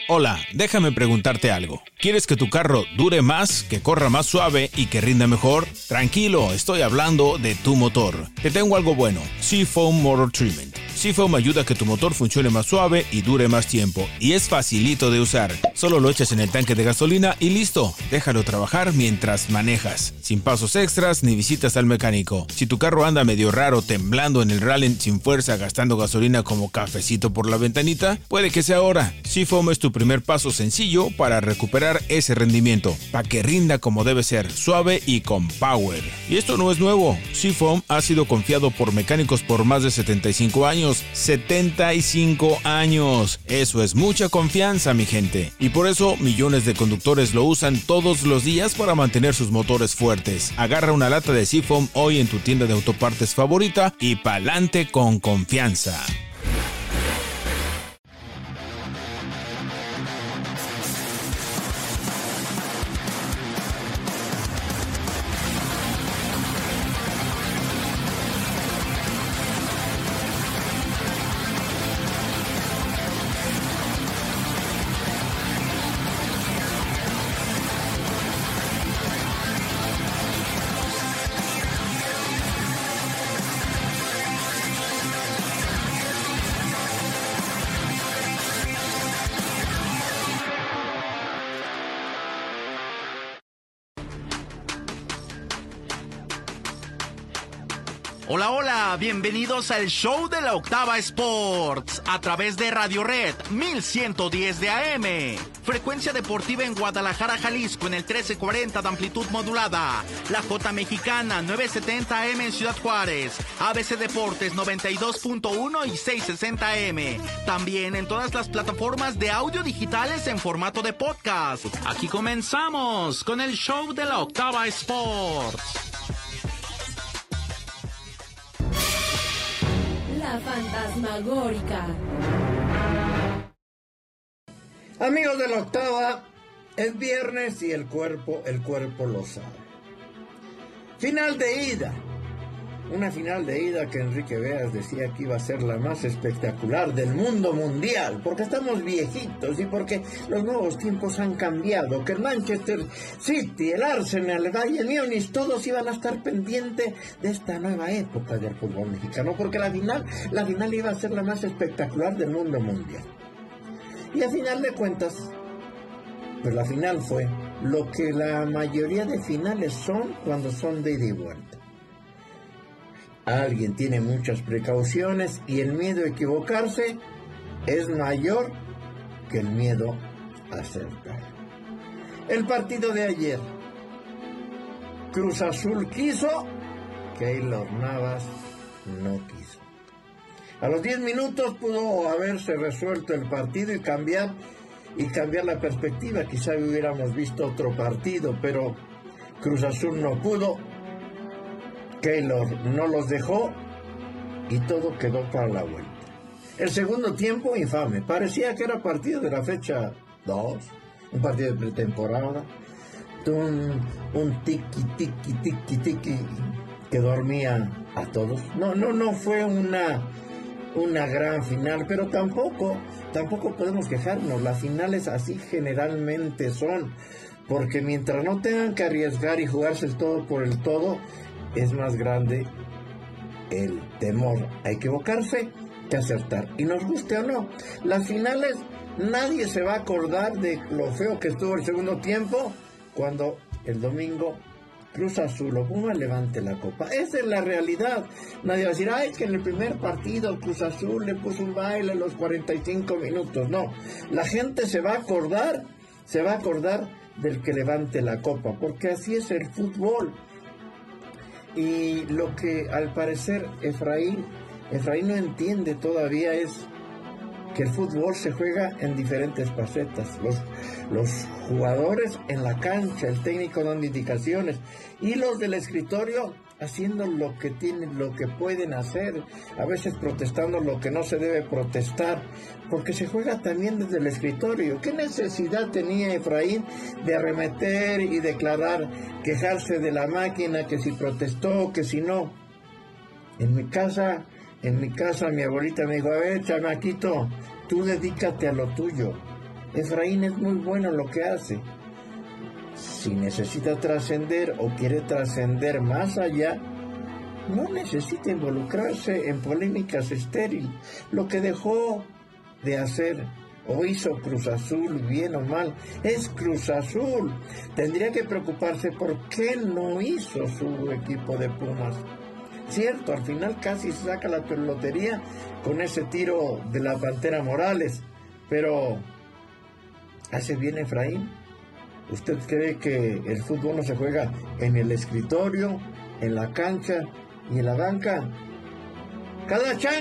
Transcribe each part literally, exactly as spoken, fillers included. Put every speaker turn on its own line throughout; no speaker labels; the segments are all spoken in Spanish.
Hola, déjame preguntarte algo. ¿Quieres que tu carro dure más, que corra más suave y que rinda mejor? Tranquilo, estoy hablando de tu motor. Te tengo algo bueno, Seafoam Motor Treatment. Seafoam ayuda a que tu motor funcione más suave y dure más tiempo. Y es facilito de usar. Solo lo echas en el tanque de gasolina y listo. Déjalo trabajar mientras manejas. Sin pasos extras ni visitas al mecánico. Si tu carro anda medio raro, temblando en el rally sin fuerza, gastando gasolina como cafecito por la ventanita, puede que sea ahora. Seafoam es tu primer paso sencillo para recuperar ese rendimiento. Para que rinda como debe ser, suave y con power. Y esto no es nuevo. Seafoam ha sido confiado por mecánicos por más de setenta y cinco años. setenta y cinco años. Eso es mucha confianza, mi gente. Y por eso millones de conductores lo usan todos los días para mantener sus motores fuertes. Agarra una lata de Seafoam hoy en tu tienda de autopartes favorita y pa'lante con confianza.
Hola, hola, bienvenidos al show de la Octava Sports a través de Radio Red mil ciento diez de A M. Frecuencia deportiva en Guadalajara, Jalisco en el trece cuarenta de amplitud modulada. La J Mexicana nueve setenta A M en Ciudad Juárez. A B C Deportes noventa y dos punto uno y seiscientos sesenta A M. También en todas las plataformas de audio digitales en formato de podcast. Aquí comenzamos con el show de la Octava Sports.
La fantasmagórica.
Amigos de la Octava, es viernes y el cuerpo, el cuerpo lo sabe. Final de ida. Una final de ida que Enrique Veas decía que iba a ser la más espectacular del mundo mundial, porque estamos viejitos y porque los nuevos tiempos han cambiado, que el Manchester City, el Arsenal, el Bayern Múnich, todos iban a estar pendientes de esta nueva época del fútbol mexicano, porque la final, la final iba a ser la más espectacular del mundo mundial. Y a final de cuentas, pues la final fue lo que la mayoría de finales son cuando son de ida y vuelta. Alguien tiene muchas precauciones y el miedo a equivocarse es mayor que el miedo a acertar. El partido de ayer, Cruz Azul quiso, Keylor Navas no quiso. A los diez minutos pudo haberse resuelto el partido y cambiar, y cambiar la perspectiva. Quizá hubiéramos visto otro partido, pero Cruz Azul no pudo. Keylor no los dejó y todo quedó para la vuelta. El segundo tiempo, infame. Parecía que era partido de la fecha dos, un partido de pretemporada, un, un tiki, tiki, tiki, tiki que dormía a todos. No, no, no fue una, una gran final, pero tampoco, tampoco podemos quejarnos. Las finales así generalmente son, porque mientras no tengan que arriesgar y jugarse el todo por el todo, es más grande el temor a equivocarse que acertar. Y nos guste o no, las finales, nadie se va a acordar de lo feo que estuvo el segundo tiempo cuando el domingo Cruz Azul o Puma levante la copa. Esa es la realidad. Nadie va a decir, ay, que en el primer partido Cruz Azul le puso un baile a los cuarenta y cinco minutos. No, la gente se va a acordar, se va a acordar del que levante la copa, porque así es el fútbol. Y lo que al parecer Efraín, Efraín no entiende todavía es que el fútbol se juega en diferentes facetas. Los, los jugadores en la cancha, el técnico dando indicaciones y los del escritorio haciendo lo que tienen, lo que pueden hacer, a veces protestando lo que no se debe protestar, porque se juega también desde el escritorio. ¿Qué necesidad tenía Efraín de arremeter y declarar, quejarse de la máquina, que si protestó, que si no? En mi casa, en mi casa mi abuelita me dijo, a ver, chamaquito, tú dedícate a lo tuyo. Efraín es muy bueno en lo que hace. Si necesita trascender o quiere trascender más allá, no necesita involucrarse en polémicas estériles. Lo que dejó de hacer o hizo Cruz Azul, bien o mal, es Cruz Azul. Tendría que preocuparse por qué no hizo su equipo de Pumas. Cierto, al final casi se saca la lotería con ese tiro de la Pantera Morales, pero ¿hace bien Efraín? ¿Usted cree que el fútbol no se juega en el escritorio, en la cancha y en la banca? Cada chan...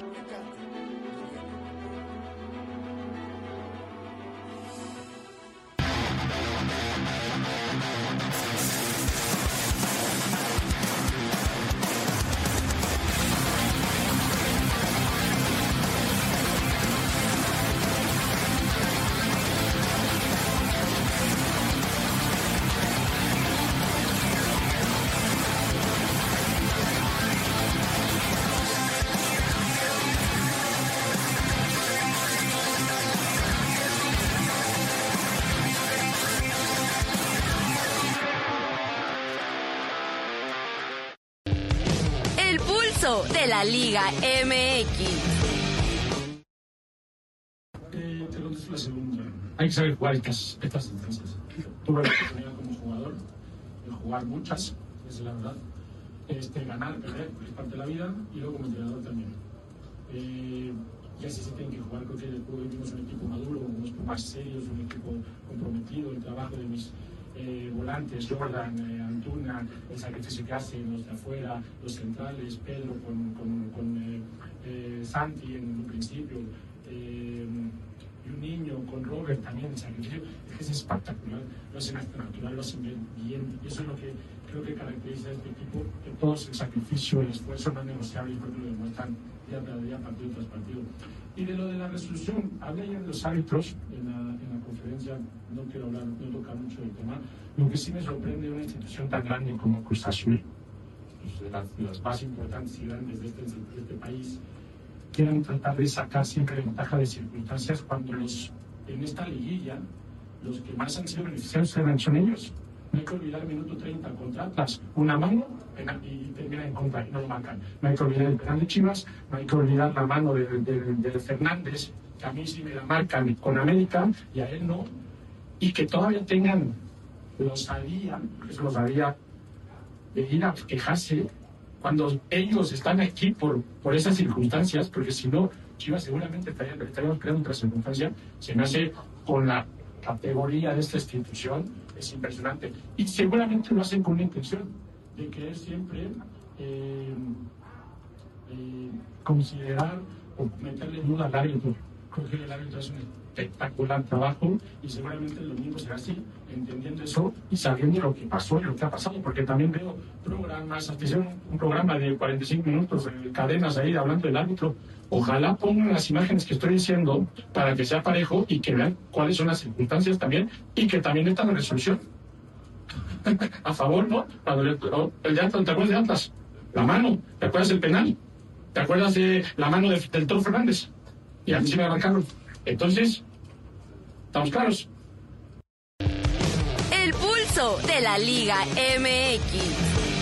De la Liga M X.
Eh, te contesto la segunda. Hay que saber jugar estas, estas instancias. Tuve la oportunidad como jugador de jugar muchas, es la verdad. Este, ganar, perder, es parte de la vida, y luego como entrenador también. Eh, y así se tiene que jugar. Creo que vimos un equipo maduro, unos más serios, un equipo comprometido. El trabajo de mis Eh, volantes, Jordan, eh, Antuna, el sacrificio que hacen los de afuera, los centrales, Pedro con, con, con eh, eh, Santi en un principio, eh, y un niño con Robert también, el sacrificio, es que es espectacular, lo hacen hasta natural, lo hacen bien, bien, y eso es lo que creo que caracteriza a este equipo, que todos el sacrificio, el esfuerzo no es negociable, y creo que lo demuestran día tras día, partido tras partido. Y de lo de la resolución, hablé ayer de los árbitros en la, en la conferencia, no quiero hablar, no tocar mucho del tema. Lo que sí me sorprende de una institución tan grande como Cruz Azul, pues de, las, de las más importantes y grandes de este, de este país, quieran tratar de sacar siempre ventaja de circunstancias cuando los, en esta liguilla, los que más han sido beneficiados son ellos. No hay que olvidar el minuto treinta contra Atlas, una mano y termina en contra y no lo marcan. No hay que olvidar el penal de Chivas, no hay que olvidar la mano de, de, de, de Fernández, que a mí sí me la marcan con América y a él no, y que todavía tengan la osadía, es la osadía de ir a quejarse cuando ellos están aquí por, por esas circunstancias, porque si no, Chivas seguramente estaría, estaríamos creando otra circunstancia. Se me hace con la categoría de esta institución, es impresionante, y seguramente lo hacen con una intención de querer siempre eh, eh, considerar o meterle duda al árbitro. Creo que el árbitro hace un espectacular trabajo y seguramente el domingo será así, entendiendo eso y sabiendo lo que pasó y lo que ha pasado, porque también veo programas, hasta hicieron un programa de cuarenta y cinco minutos, de cadenas ahí hablando del árbitro. Ojalá pongan las imágenes que estoy diciendo para que sea parejo y que vean cuáles son las circunstancias también y que también está la resolución. A favor, ¿no? Cuando el, el de Atlas, ¿te acuerdas de Atlas? La mano, ¿te acuerdas del penal? ¿Te acuerdas de la mano de, del Toro Fernández? Y a mí se me arrancaron. Entonces, ¿estamos claros?
El pulso de la Liga M X.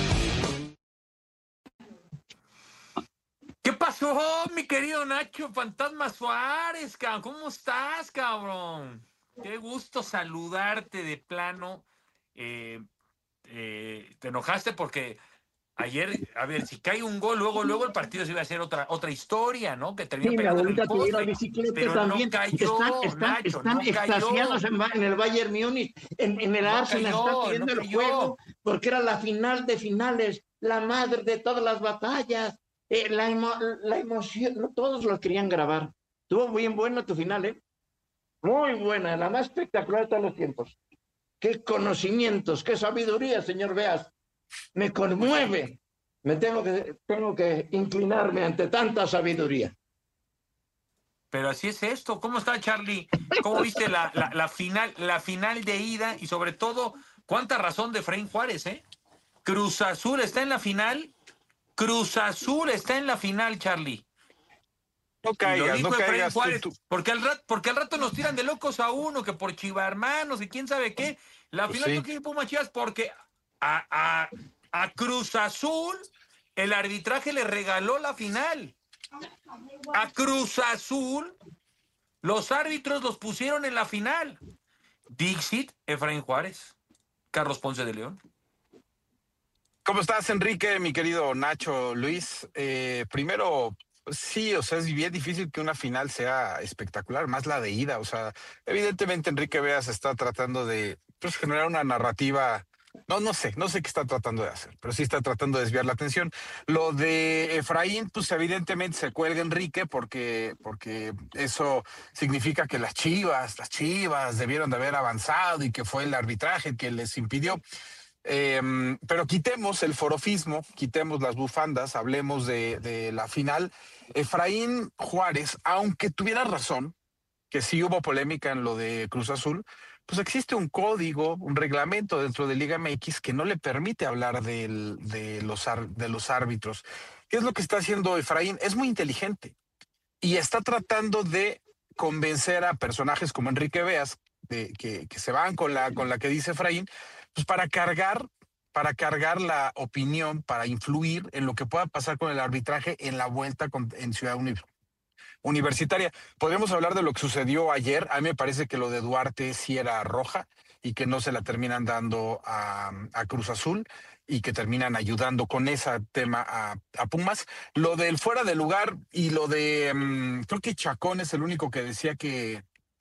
¿Qué pasó, mi querido Nacho Fantasma Suárez, cabrón? ¿Cómo estás, cabrón? Qué gusto saludarte de plano. Eh, eh, te enojaste porque ayer, a ver, si cae un gol, luego, luego el partido se iba a hacer otra, otra historia, ¿no? Que termina
sí,
pegando en el
tuviera
poste,
bicicleta
pero
también.
no cayó,
están están,
Nacho,
están
no
extasiados
cayó.
en, en el Bayern Múnich, en, en el
No
Arsenal,
cayó,
están pidiendo
no
el
cayó.
juego, porque era la final de finales, la madre de todas las batallas, eh, la, emo, la emoción, no, todos lo querían grabar. Estuvo bien buena tu final, ¿eh? Muy buena, la más espectacular de todos los tiempos. Qué conocimientos, qué sabiduría, señor Beas. Me conmueve. Me tengo que, tengo que inclinarme ante tanta sabiduría.
Pero así es esto. ¿Cómo está, Charlie? ¿Cómo viste la, la, la final, la final de ida? Y sobre todo, ¿cuánta razón de Efraín Juárez, eh? Cruz Azul está en la final. Cruz Azul está en la final, Charlie.
No caigas, no caigas.
Juárez,
tú, tú.
Porque, al rato, porque al rato nos tiran de locos a uno, que por chivarmanos y quién sabe qué. La
Pues
final
sí.
no quiere Pumas Chivas porque a, a, a Cruz Azul el arbitraje le regaló la final. A Cruz Azul los árbitros los pusieron en la final. Dixit, Efraín Juárez, Carlos Ponce de León.
¿Cómo estás, Enrique, mi querido Nacho, Luis? Eh, primero, sí, o sea, es bien difícil que una final sea espectacular, más la de ida. O sea, evidentemente Enrique Veas está tratando de pues, generar una narrativa. No, no sé, no sé qué está tratando de hacer, pero sí está tratando de desviar la atención. Lo de Efraín, pues evidentemente se cuelga Enrique porque, porque eso significa que las Chivas, las Chivas debieron de haber avanzado y que fue el arbitraje el que les impidió. Eh, pero quitemos el forofismo, quitemos las bufandas, hablemos de, de la final. Efraín Juárez, aunque tuviera razón, que sí hubo polémica en lo de Cruz Azul, pues existe un código, un reglamento dentro de Liga M X que no le permite hablar del, de, los, de los árbitros. ¿Qué es lo que está haciendo Efraín? Es muy inteligente y está tratando de convencer a personajes como Enrique Veas, de, que, que se van con la, con la que dice Efraín, pues para cargar, para cargar la opinión, para influir en lo que pueda pasar con el arbitraje en la vuelta con, en Ciudad Universitaria. Universitaria. Podemos hablar de lo que sucedió ayer. A mí me parece que lo de Duarte sí era roja y que no se la terminan dando a, a Cruz Azul y que terminan ayudando con ese tema a, a Pumas. Lo del fuera de lugar y lo de, um, creo que Chacón es el único que decía que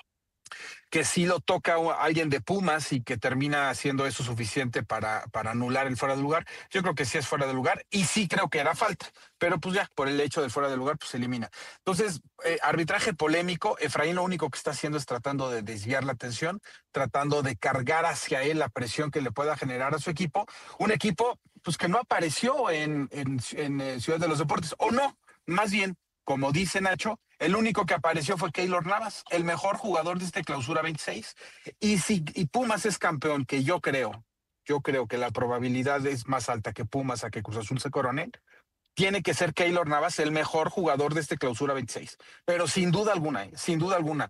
que sí lo toca a alguien de Pumas y que termina haciendo eso suficiente para, para anular el fuera de lugar. Yo creo que sí es fuera de lugar y sí creo que era falta, pero pues ya, por el hecho del fuera de lugar, pues se elimina. Entonces, eh, arbitraje polémico. Efraín lo único que está haciendo es tratando de desviar la atención, tratando de cargar hacia él la presión que le pueda generar a su equipo. Un equipo, pues que no apareció en, en, en, en Ciudad de los Deportes, o no, más bien, como dice Nacho, el único que apareció fue Keylor Navas, el mejor jugador de este clausura veintiséis. Y si y Pumas es campeón, que yo creo, yo creo que la probabilidad es más alta que Pumas a que Cruz Azul se corone, tiene que ser Keylor Navas el mejor jugador de este clausura veintiséis. Pero sin duda alguna, sin duda alguna.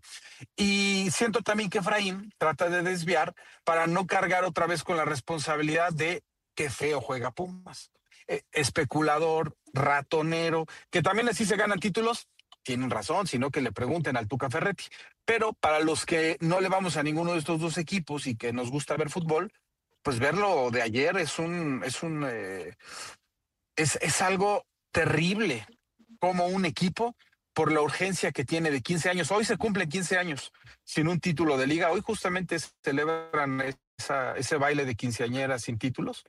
Y siento también que Efraín trata de desviar para no cargar otra vez con la responsabilidad de qué feo juega Pumas. Eh, especulador, ratonero, que también así se ganan títulos. Tienen razón, sino que le pregunten al Tuca Ferretti. Pero para los que no le vamos a ninguno de estos dos equipos y que nos gusta ver fútbol, pues verlo de ayer es un, es un, eh, es, es algo terrible. Como un equipo, por la urgencia que tiene de quince años, hoy se cumplen quince años sin un título de liga. Hoy justamente celebran esa, ese baile de quinceañeras sin títulos.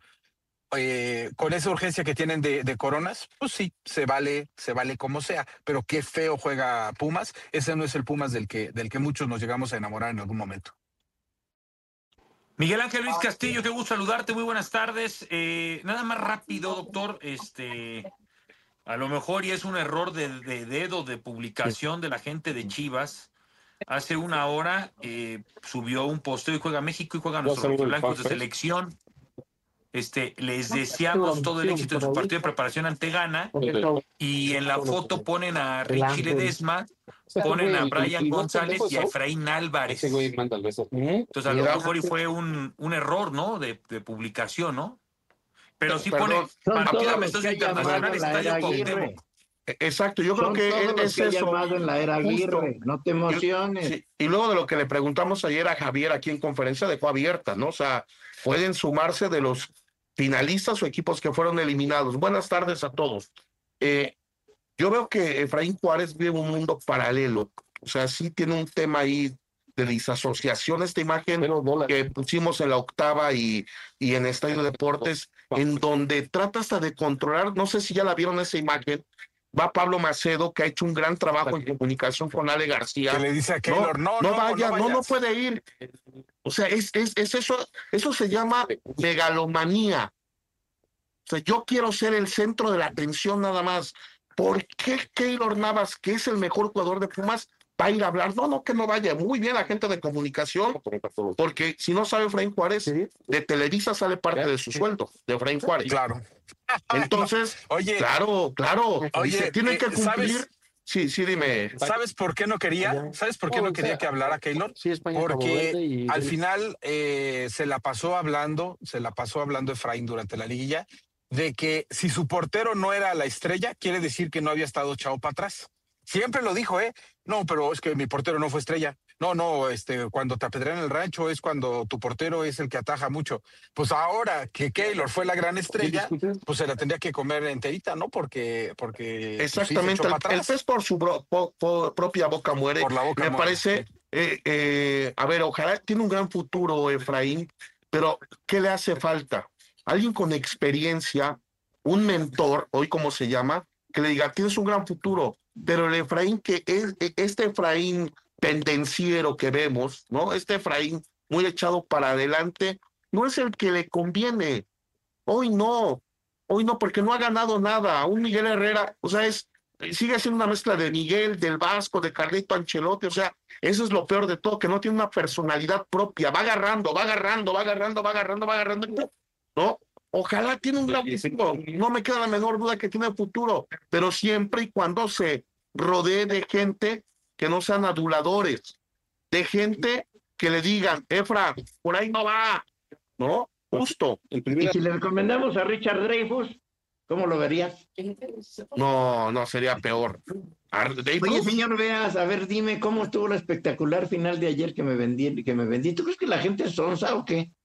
Eh, con esa urgencia que tienen de, de coronas, pues sí, se vale, se vale como sea, pero qué feo juega Pumas. Ese no es el Pumas del que, del que muchos nos llegamos a enamorar en algún momento.
Miguel Ángel Luis Castillo, qué gusto saludarte, muy buenas tardes. Eh, nada más rápido, doctor, este, a lo mejor y es un error de, de dedo de publicación de la gente de Chivas. Hace una hora eh, subió un posteo y juega México y juegan nuestros blancos de selección. Este, les deseamos todo el éxito en su partido de preparación ante Ghana y en la foto ponen a Richie Ledesma, ponen a Brian González y a Efraín Álvarez. Entonces a lo mejor y fue un, un error, ¿no? De, de publicación, ¿no? Pero sí pone partido amistoso internacional Estadio Cuauhtémoc.
Exacto, yo
Son
creo que
todos los
es
que ha
eso.
llamado en la era Aguirre, no te emociones.
Sí, y luego de lo que le preguntamos ayer a Javier aquí en conferencia, dejó abierta, ¿no? O sea, pueden sumarse de los finalistas o equipos que fueron eliminados. Buenas tardes a todos. Eh, yo veo que Efraín Juárez vive un mundo paralelo. O sea, sí tiene un tema ahí de disasociación, esta imagen que pusimos en la octava y, y en Estadio Deportes, en donde trata hasta de controlar, no sé si ya la vieron esa imagen, va Pablo Macedo, que ha hecho un gran trabajo en comunicación con Ale García.
Que le dice a Keylor, no,
no,
no,
no vaya,
no,
no, no
vayas.
puede ir. O sea, es, es, es eso, eso se llama megalomanía. O sea, yo quiero ser el centro de la atención nada más. ¿Por qué Keylor Navas, que es el mejor jugador de Pumas, va a ir a hablar? No, no, que no vaya. Muy bien la gente de comunicación, porque si no sabe Efraín Juárez, de Televisa sale parte de su sueldo, de Efraín Juárez.
Claro.
Entonces,
Oye,
claro, claro,
oye,
dice, tienen
eh,
que cumplir
¿sabes?
Sí, sí, dime.
¿Sabes por qué no quería? ¿Sabes por qué no quería que hablara Keylor? Porque al final eh, se la pasó hablando, se la pasó hablando Efraín durante la liguilla, de que si su portero no era la estrella, quiere decir que no había estado echado para atrás. Siempre lo dijo, ¿eh? No, pero es que mi portero no fue estrella. No, no, este, cuando te apedrean en el rancho es cuando tu portero es el que ataja mucho. Pues ahora que Keylor fue la gran estrella, pues se la tendría que comer enterita, ¿no? Porque, porque
exactamente,
pues, sí,
el, el pez por su bro, po, po, propia boca muere.
Por la boca
Me
muere,
parece,
sí.
eh, eh, a ver, ojalá tiene un gran futuro Efraín, pero ¿qué le hace falta? Alguien con experiencia, un mentor, hoy como se llama, que le diga, tienes un gran futuro, pero el Efraín que es, este Efraín pendenciero que vemos, ¿no? Este Efraín muy echado para adelante, no es el que le conviene. Hoy no, hoy no, porque no ha ganado nada. Un Miguel Herrera, o sea, es, sigue siendo una mezcla de Miguel, del Vasco, de Carlito Ancelotti, o sea, eso es lo peor de todo, que no tiene una personalidad propia, va agarrando, va agarrando, va agarrando, va agarrando, va agarrando, ¿no? Ojalá tiene un gran futuro, no me queda la menor duda que tiene futuro, pero siempre y cuando se rodee de gente que no sean aduladores, de gente que le digan, Efra, por ahí no va, ¿no? Justo.
Y si le recomendamos a Richard Dreyfuss, ¿cómo lo verías?
No, no, sería peor.
Oye, señor Veas, a ver, dime, ¿cómo estuvo la espectacular final de ayer que me vendí? Que me vendí? ¿Tú crees que la gente es sonsa o qué?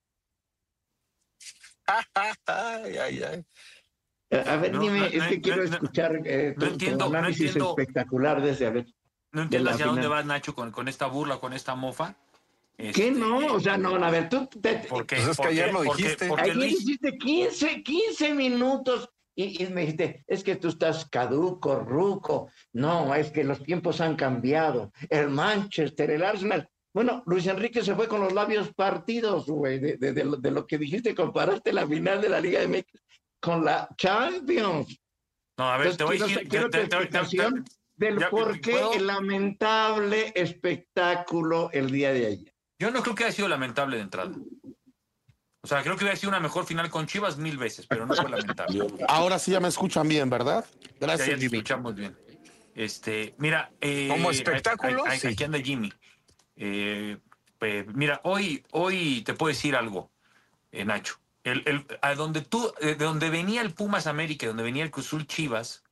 ay, ay, ay.
A ver, no, dime, no, es que no, quiero no, escuchar eh,
no
tu,
entiendo,
tu análisis
no entiendo,
espectacular desde a ver.
No entiendo hacia final. Dónde vas, Nacho, con, con esta burla, con esta mofa.
¿Qué este, no? O sea, no, a ver, tú... Te,
¿Por qué?
Pues es que
porque,
ayer lo
porque,
dijiste.
Porque
ayer
Luis...
hiciste quince, quince minutos y, y me dijiste, es que tú estás caduco, ruco. No, es que los tiempos han cambiado. El Manchester, el Arsenal... Bueno, Luis Enrique se fue con los labios partidos, güey, de, de, de, lo, de lo que dijiste, comparaste la final de la Liga de México con la Champions.
No, a ver,
Entonces,
te voy a
quiero,
decir...
Quiero
te,
tu
te, te,
explicación
te, te,
del
ya,
por qué
¿puedo?
el lamentable espectáculo el día de ayer.
Yo no creo que haya sido lamentable de entrada. O sea, creo que hubiera sido una mejor final con Chivas mil veces, pero no fue lamentable.
Ahora sí ya me escuchan bien, ¿verdad? Gracias,
ya, ya te
Jimmy.
escuchamos bien. Este, mira... Eh,
Como espectáculo,
a, a, a,
sí.
Aquí anda Jimmy. Eh, pues, mira, hoy, hoy te puedo decir algo, eh, Nacho. El, el, a donde tú, de donde venía el Pumas América, donde venía el Cruz Azul Chivas,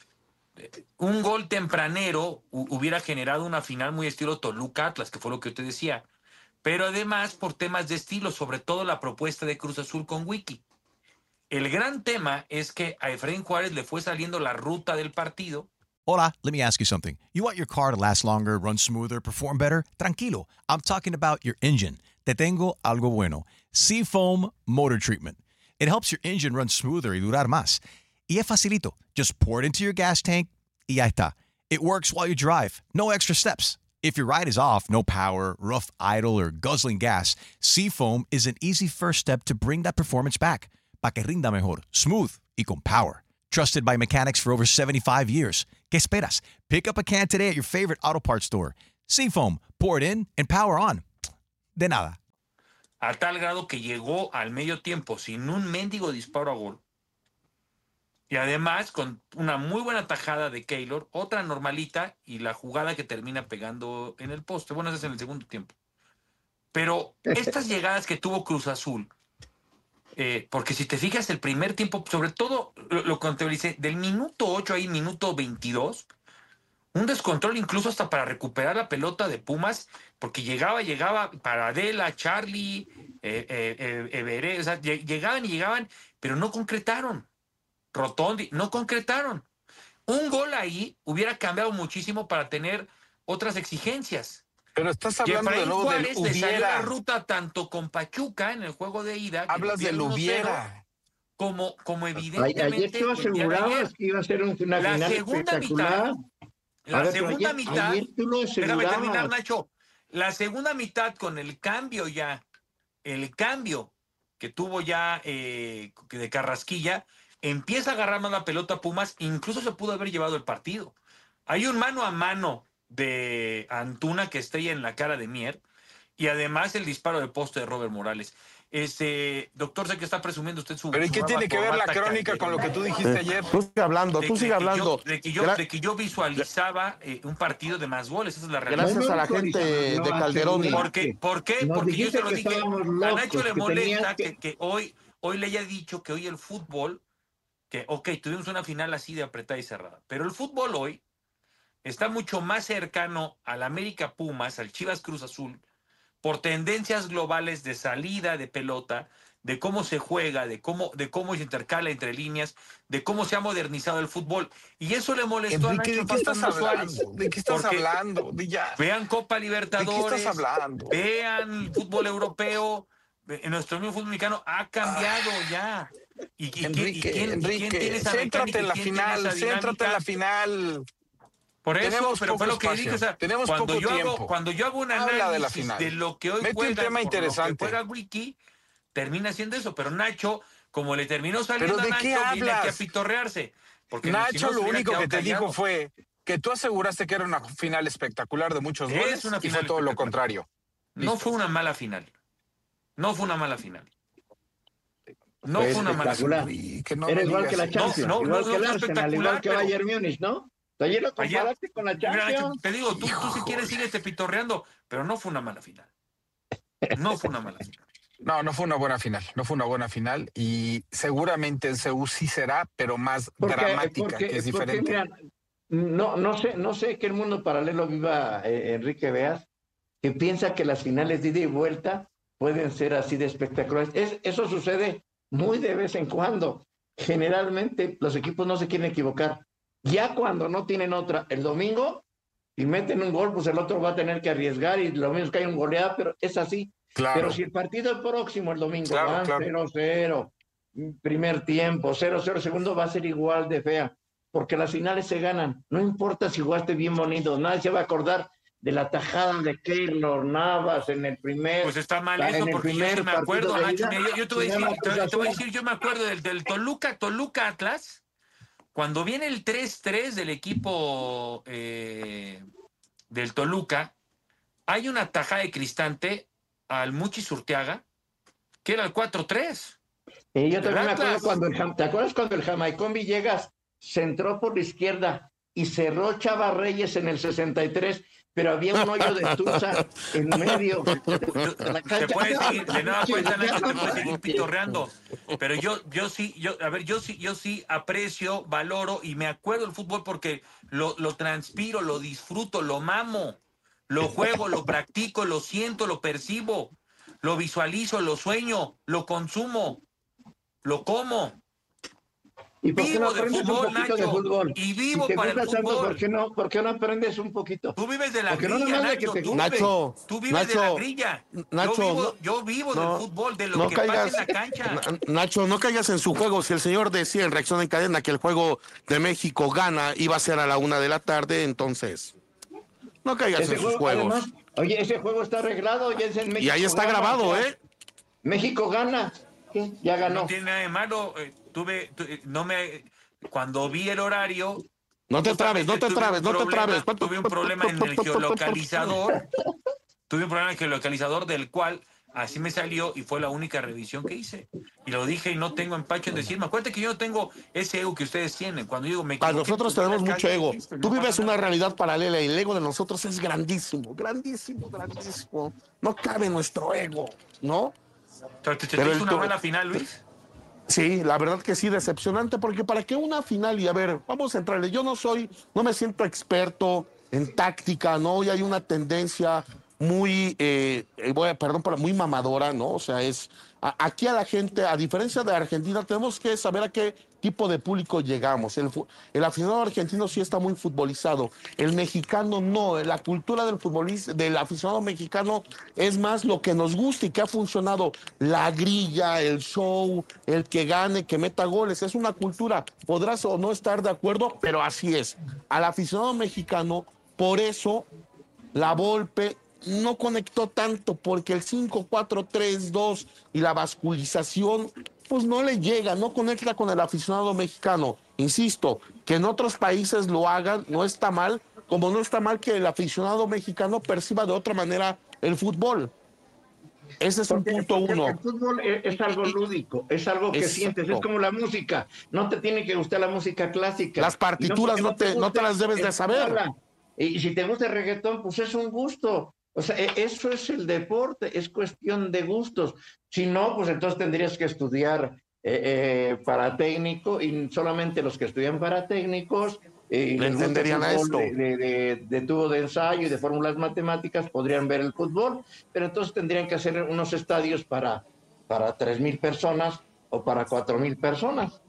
un gol tempranero hubiera generado una final muy estilo Toluca Atlas, que fue lo que yo te decía. Pero además por temas de estilo, sobre todo la propuesta de Cruz Azul con Wiki. El gran tema es que a Efraín Juárez le fue saliendo la ruta del partido.
Hola, let me ask you something. You want your car to last longer, run smoother, perform better? Tranquilo. I'm talking about your engine. Te tengo algo bueno. Seafoam Motor Treatment. It helps your engine run smoother y durar más. Y es facilito. Just pour it into your gas tank y ya está. It works while you drive. No extra steps. If your ride is off, no power, rough idle, or guzzling gas, Seafoam is an easy first step to bring that performance back. Pa' que rinda mejor, smooth y con power. Trusted by mechanics for over seventy-five years. ¿Qué esperas? Pick up a can today at your favorite auto parts store. Seafoam, pour it in and power on. De nada.
A tal grado que llegó al medio tiempo sin un mendigo disparo a gol. Y además con una muy buena tajada de Keylor, otra normalita y la jugada que termina pegando en el poste. Bueno, ese es en el segundo tiempo. Pero estas llegadas que tuvo Cruz Azul, eh, porque si te fijas el primer tiempo, sobre todo lo, lo contabilicé, del minuto ocho ahí, minuto veintidós, un descontrol incluso hasta para recuperar la pelota de Pumas, porque llegaba, llegaba para Adela, Charlie, eh, eh, eh, Everett, o sea, llegaban y llegaban, pero no concretaron. Rotondi, no concretaron. Un gol ahí hubiera cambiado muchísimo para tener otras exigencias.
Pero estás hablando de nuevo del
Juárez le salió la
hubiera.
ruta tanto con Pachuca en el juego de ida.
Hablas del hubiera.
Como, como evidentemente.
Ayer tú asegurabas que iba a ser una
la
final
segunda
espectacular.
mitad. La
ver,
segunda
ayer,
mitad.
Ayer tú lo
déjame terminar,
asegurabas.
Nacho. La segunda mitad con el cambio ya, el cambio que tuvo ya eh, de Carrasquilla, empieza a agarrar más la pelota Pumas, incluso se pudo haber llevado el partido. Hay un mano a mano de Antuna que estrella en la cara de Mier, y además el disparo de poste de Robert Morales. Este, doctor, sé que está presumiendo usted su...
Pero ¿y qué tiene que ver la crónica con lo que tú dijiste ayer?
Tú sigue hablando, tú sigue hablando.
De que yo, de que yo visualizaba eh, un partido de más goles, esa es la realidad.
Gracias a la gente de Calderón.
¿Por qué? ¿Por qué? Porque yo se lo dije, a Nacho le molesta que, que hoy, hoy le haya dicho que hoy el fútbol, que ok, tuvimos una final así de apretada y cerrada, pero el fútbol hoy está mucho más cercano al América Pumas, al Chivas Cruz Azul, por tendencias globales de salida de pelota, de cómo se juega, de cómo, de cómo se intercala entre líneas, de cómo se ha modernizado el fútbol. Y eso le molestó
Enrique,
a Nacho
¿de qué estás
Suárez.
hablando? ¿De qué estás hablando? De ya.
Vean Copa Libertadores.
¿De qué estás hablando?
Vean el fútbol europeo. En nuestro mismo fútbol mexicano ha cambiado ah. ya. ¿Y, y,
Enrique,
¿y quién,
Enrique,
¿quién tiene esa
céntrate en la final, céntrate en la final.
Por eso,
tenemos
pero fue lo que dije, o sea,
tenemos
cuando
poco
yo
tiempo.
hago, cuando yo hago un análisis
de, la final.
de lo que hoy
Mete
juega,
un tema interesante.
Lo que juega Wiki, termina siendo eso, pero Nacho, como le terminó saliendo
¿Pero de
a Nacho,
qué
viene
hablas?
aquí a pitorrearse. Porque
Nacho
si no,
lo único que te
callado.
dijo fue que tú aseguraste que era una final espectacular de muchos
Es
goles
una
y
final
fue todo lo contrario.
No
Listo.
fue una mala final. No fue una mala final. No
fue
fue una mala final.
Que no Era igual que la Champions, no, no, igual no, que el no Arsenal, igual que Bayern Múnich, ¿no? Ayer lo comparaste
ayer,
con la Champions.
Te digo, tú, tú si quieres sigues te pitorreando, pero no fue una mala final. No fue una mala final.
No, no fue una buena final, no fue una buena final y seguramente en C U sí será, pero más porque, dramática, porque, que es diferente.
Porque, mira, no, no sé, no sé qué el mundo paralelo viva eh, Enrique Beas, que piensa que las finales de ida y vuelta pueden ser así de espectaculares. Es, eso sucede muy de vez en cuando. Generalmente los equipos no se quieren equivocar. Ya cuando no tienen otra, el domingo, y meten un gol, pues el otro va a tener que arriesgar y lo mismo que hay un goleada, pero es así.
Claro.
Pero si el partido próximo, el domingo,
claro,
va
claro.
cero cero, primer tiempo, cero cero, segundo, va a ser igual de fea, porque las finales se ganan. No importa si jugaste bien bonito, nadie se va a acordar de la tajada de Keylor Navas en el primer.
Pues está mal eso, porque yo sí me acuerdo, Nacho, yo, yo te voy a decir, te, te voy a decir, yo me acuerdo del, del Toluca, Toluca Atlas. Cuando viene el tres tres del equipo eh, del Toluca, hay una tajada de Cristante al Muchi Surteaga, que era el cuatro tres.
Y yo también me acuerdo cuando el, ¿te acuerdas cuando el Jamaicón Villegas centró por la izquierda y cerró Chava Reyes en el sesenta y tres, pero había un hoyo de Tusa en medio de la cancha?
Te puedes seguir, de nueva cuenta, Nacho, te puedes seguir pitorreando. Pero yo, yo sí, yo, a ver, yo sí, yo sí aprecio, valoro y me acuerdo del fútbol porque lo, lo transpiro, lo disfruto, lo mamo, lo juego, lo practico, lo siento, lo percibo, lo visualizo, lo sueño, lo consumo, lo como.
¿Y por qué no
vivo de
aprendes
fútbol,
un poquito
Nacho,
de fútbol?
y vivo
si te
para el
gusta tanto,
fútbol.
¿por qué no, por qué no aprendes un poquito?
Tú vives de la
Porque
grilla,
no nomás de
Nacho,
que te
tú,
Nacho,
vives, tú vives
Nacho,
de la grilla.
Nacho,
yo vivo,
no,
yo vivo
no,
del fútbol, de lo
no
que
caigas,
pasa en la cancha.
Nacho, no caigas en su juego. Si el señor decía en Reacción en Cadena que el juego de México gana iba a ser a la una de la tarde, entonces no caigas
ese
en sus
juego,
juegos.
Además, oye, ese juego está arreglado, ya es en México.
Y ahí está
gana,
grabado,
o sea,
¿eh?
México gana. ¿Qué? Ya ganó.
No tiene nada de malo. Eh, tuve, tu, eh, no me, cuando vi el horario.
No te trabes, no te trabes, no te trabes.
Tuve un problema en el geolocalizador. Tuve un problema en el geolocalizador del cual así me salió y fue la única revisión que hice. Y lo dije y no tengo empacho en decirme. Acuérdate que yo no tengo ese ego que ustedes tienen. Cuando digo me
Para nosotros tenemos mucho ego. Tú
no
vives una
nada.
realidad paralela y el ego de nosotros es grandísimo, grandísimo, grandísimo. No cabe nuestro ego, ¿no?
¿Te, te, te
Pero
hizo
el
una
to-
mala final, Luis?
Sí, la verdad que sí, decepcionante, porque para que una final, y a ver, vamos a entrarle, yo no soy, no me siento experto en táctica, ¿no? Y hay una tendencia muy, eh, eh, voy a- perdón, pero muy mamadora, ¿no? O sea, es, a- aquí a la gente, a diferencia de Argentina, tenemos que saber a qué tipo de público llegamos. El, fu- el aficionado argentino sí está muy futbolizado, el mexicano no, la cultura del futbolista, del aficionado mexicano es más lo que nos gusta y que ha funcionado, la grilla, el show, el que gane, que meta goles, es una cultura, podrás o no estar de acuerdo, pero así es. Al aficionado mexicano, por eso la Volpe no conectó tanto, porque el cinco cuatro tres dos y la basculización pues no le llega, no conecta con el aficionado mexicano. Insisto, que en otros países lo hagan, no está mal, como no está mal que el aficionado mexicano perciba de otra manera el fútbol. Ese es
Porque,
un punto
porque
uno.
el fútbol es, es algo lúdico, es algo que
Exacto.
sientes, es como la música. No te tiene que gustar la música clásica.
Las partituras
Y
no, te, no te las debes de saber.
escúchala. Y si te gusta el reggaetón, pues es un gusto. O sea, eso es el deporte, es cuestión de gustos. Si no, pues entonces tendrías que estudiar eh, eh, para técnico, y solamente los que estudian para técnicos eh,
le entenderían a esto.
De, de, de, de tubo de ensayo y de fórmulas matemáticas podrían ver el fútbol, pero entonces tendrían que hacer unos estadios para, para tres mil personas o para cuatro mil personas.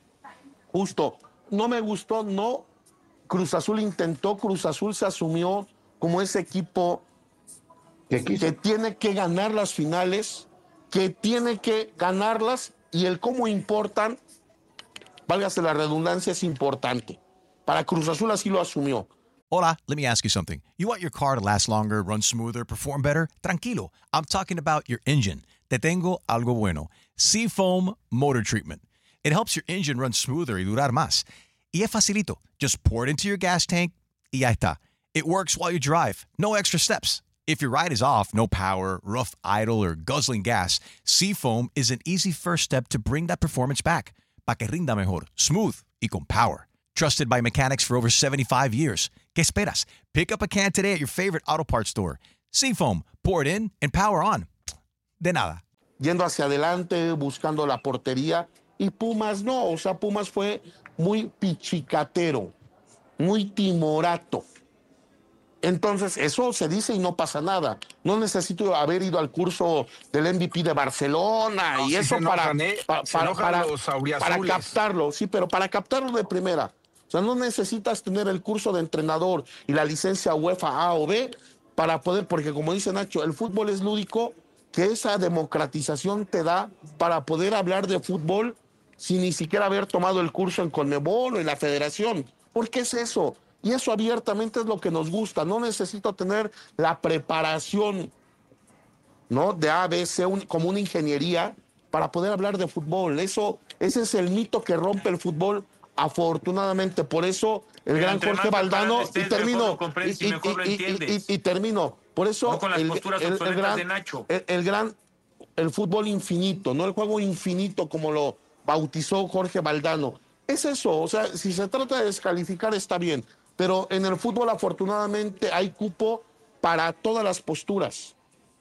Justo. No me gustó, no. Cruz Azul intentó, Cruz Azul se asumió como ese equipo que, que tiene que ganar las finales, que tiene que ganarlas, y el cómo importan, válgase la redundancia, es importante. Para Cruz Azul así lo asumió.
Hola, let me ask you something. You want your car to last longer, run smoother, perform better? Tranquilo, I'm talking about your engine. Te tengo algo bueno. Seafoam Motor Treatment. It helps your engine run smoother y durar más. Y es facilito. Just pour it into your gas tank y ya está. It works while you drive. No extra steps. If your ride is off, no power, rough idle, or guzzling gas, Seafoam is an easy first step to bring that performance back. Pa' que rinda mejor, smooth y con power. Trusted by mechanics for over seventy-five years. ¿Qué esperas? Pick up a can today at your favorite auto parts store. Seafoam, pour it in and power on. De nada.
Yendo hacia adelante, buscando la portería, y Pumas no, o sea, Pumas fue muy pichicatero, muy timorato. Entonces, eso se dice y no pasa nada. No necesito haber ido al curso del M V P de Barcelona no, y si eso para,
enojan,
pa, para, para, para captarlo. Sí, pero para captarlo de primera. O sea, no necesitas tener el curso de entrenador y la licencia UEFA A o B para poder, porque como dice Nacho, el fútbol es lúdico, que esa democratización te da para poder hablar de fútbol sin ni siquiera haber tomado el curso en Conmebol o en la federación. ¿Por qué es eso? Y eso abiertamente es lo que nos gusta. No necesito tener la preparación, ¿no?, de A, B, C, un, como una ingeniería para poder hablar de fútbol. Eso, ese es el mito que rompe el fútbol, afortunadamente. Por eso el Pero gran Jorge Valdano, y termino, y, y, y, y, y termino. Por eso
no con las
el,
posturas
el, el, gran,
de Nacho.
El, el gran, el fútbol infinito, no el juego infinito como lo bautizó Jorge Valdano. Es eso, o sea, si se trata de descalificar está bien. Pero en el fútbol afortunadamente hay cupo para todas las posturas.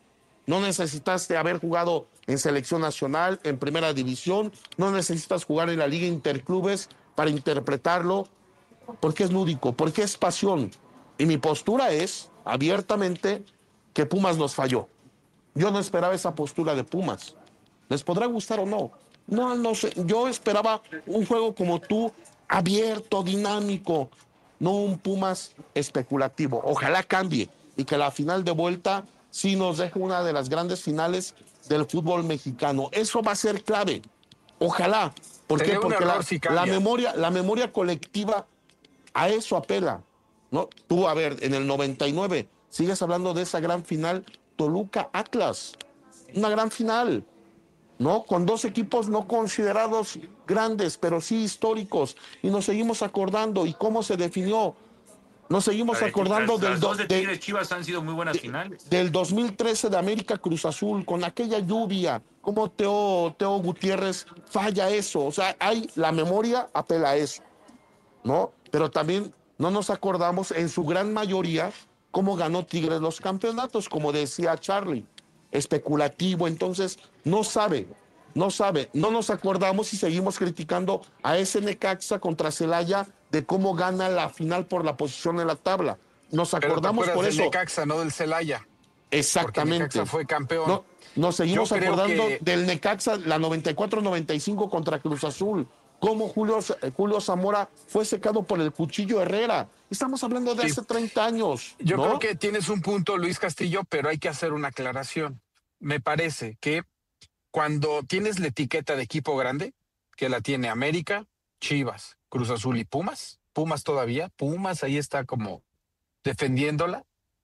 No necesitaste haber jugado en selección nacional, en primera división, no necesitas jugar en la liga interclubes para interpretarlo, porque es lúdico, porque es pasión. Y mi postura es, abiertamente, que Pumas nos falló. Yo no esperaba esa postura de Pumas. ¿Les podrá gustar o no? No, no sé. Yo esperaba un juego como tú, abierto, dinámico, no un Pumas especulativo. Ojalá cambie y que la final de vuelta sí nos deje una de las grandes finales del fútbol mexicano. Eso va a ser clave. Ojalá. ¿Por qué? Porque la, si la, memoria, la memoria colectiva a eso apela, ¿no? Tú, a ver, en el noventa y nueve sigues hablando de esa gran final Toluca-Atlas. Una gran final, ¿no? Con dos equipos no considerados grandes, pero sí históricos, y nos seguimos acordando. ¿Y cómo se definió? Nos seguimos
ver,
acordando
las,
del...
Las dos de Tigres
de,
Chivas han sido muy buenas
de,
finales.
Del dos mil trece de América Cruz Azul, con aquella lluvia, cómo Teo, Teo Gutiérrez falla eso. O sea, hay, la memoria apela a eso, ¿no? Pero también no nos acordamos en su gran mayoría cómo ganó Tigres los campeonatos, como decía Charlie. Especulativo, entonces no sabe, no sabe, no nos acordamos y seguimos criticando a ese Necaxa contra Celaya de cómo gana la final por la posición en la tabla. Nos acordamos por eso.
Del Necaxa, no del Celaya.
Exactamente.
Necaxa fue campeón.
No, nos seguimos acordando
que...
del Necaxa, la noventa y cuatro noventa y cinco contra Cruz Azul. Cómo Julio, Julio Zamora fue secado por el Cuchillo Herrera. Estamos hablando de sí. hace treinta años.
Yo
¿no?
creo que tienes un punto, Luis Castillo, pero hay que hacer una aclaración. Me parece que cuando tienes la etiqueta de equipo grande, que la tiene América, Chivas, Cruz Azul y Pumas, Pumas todavía, Pumas ahí está como defendiéndola,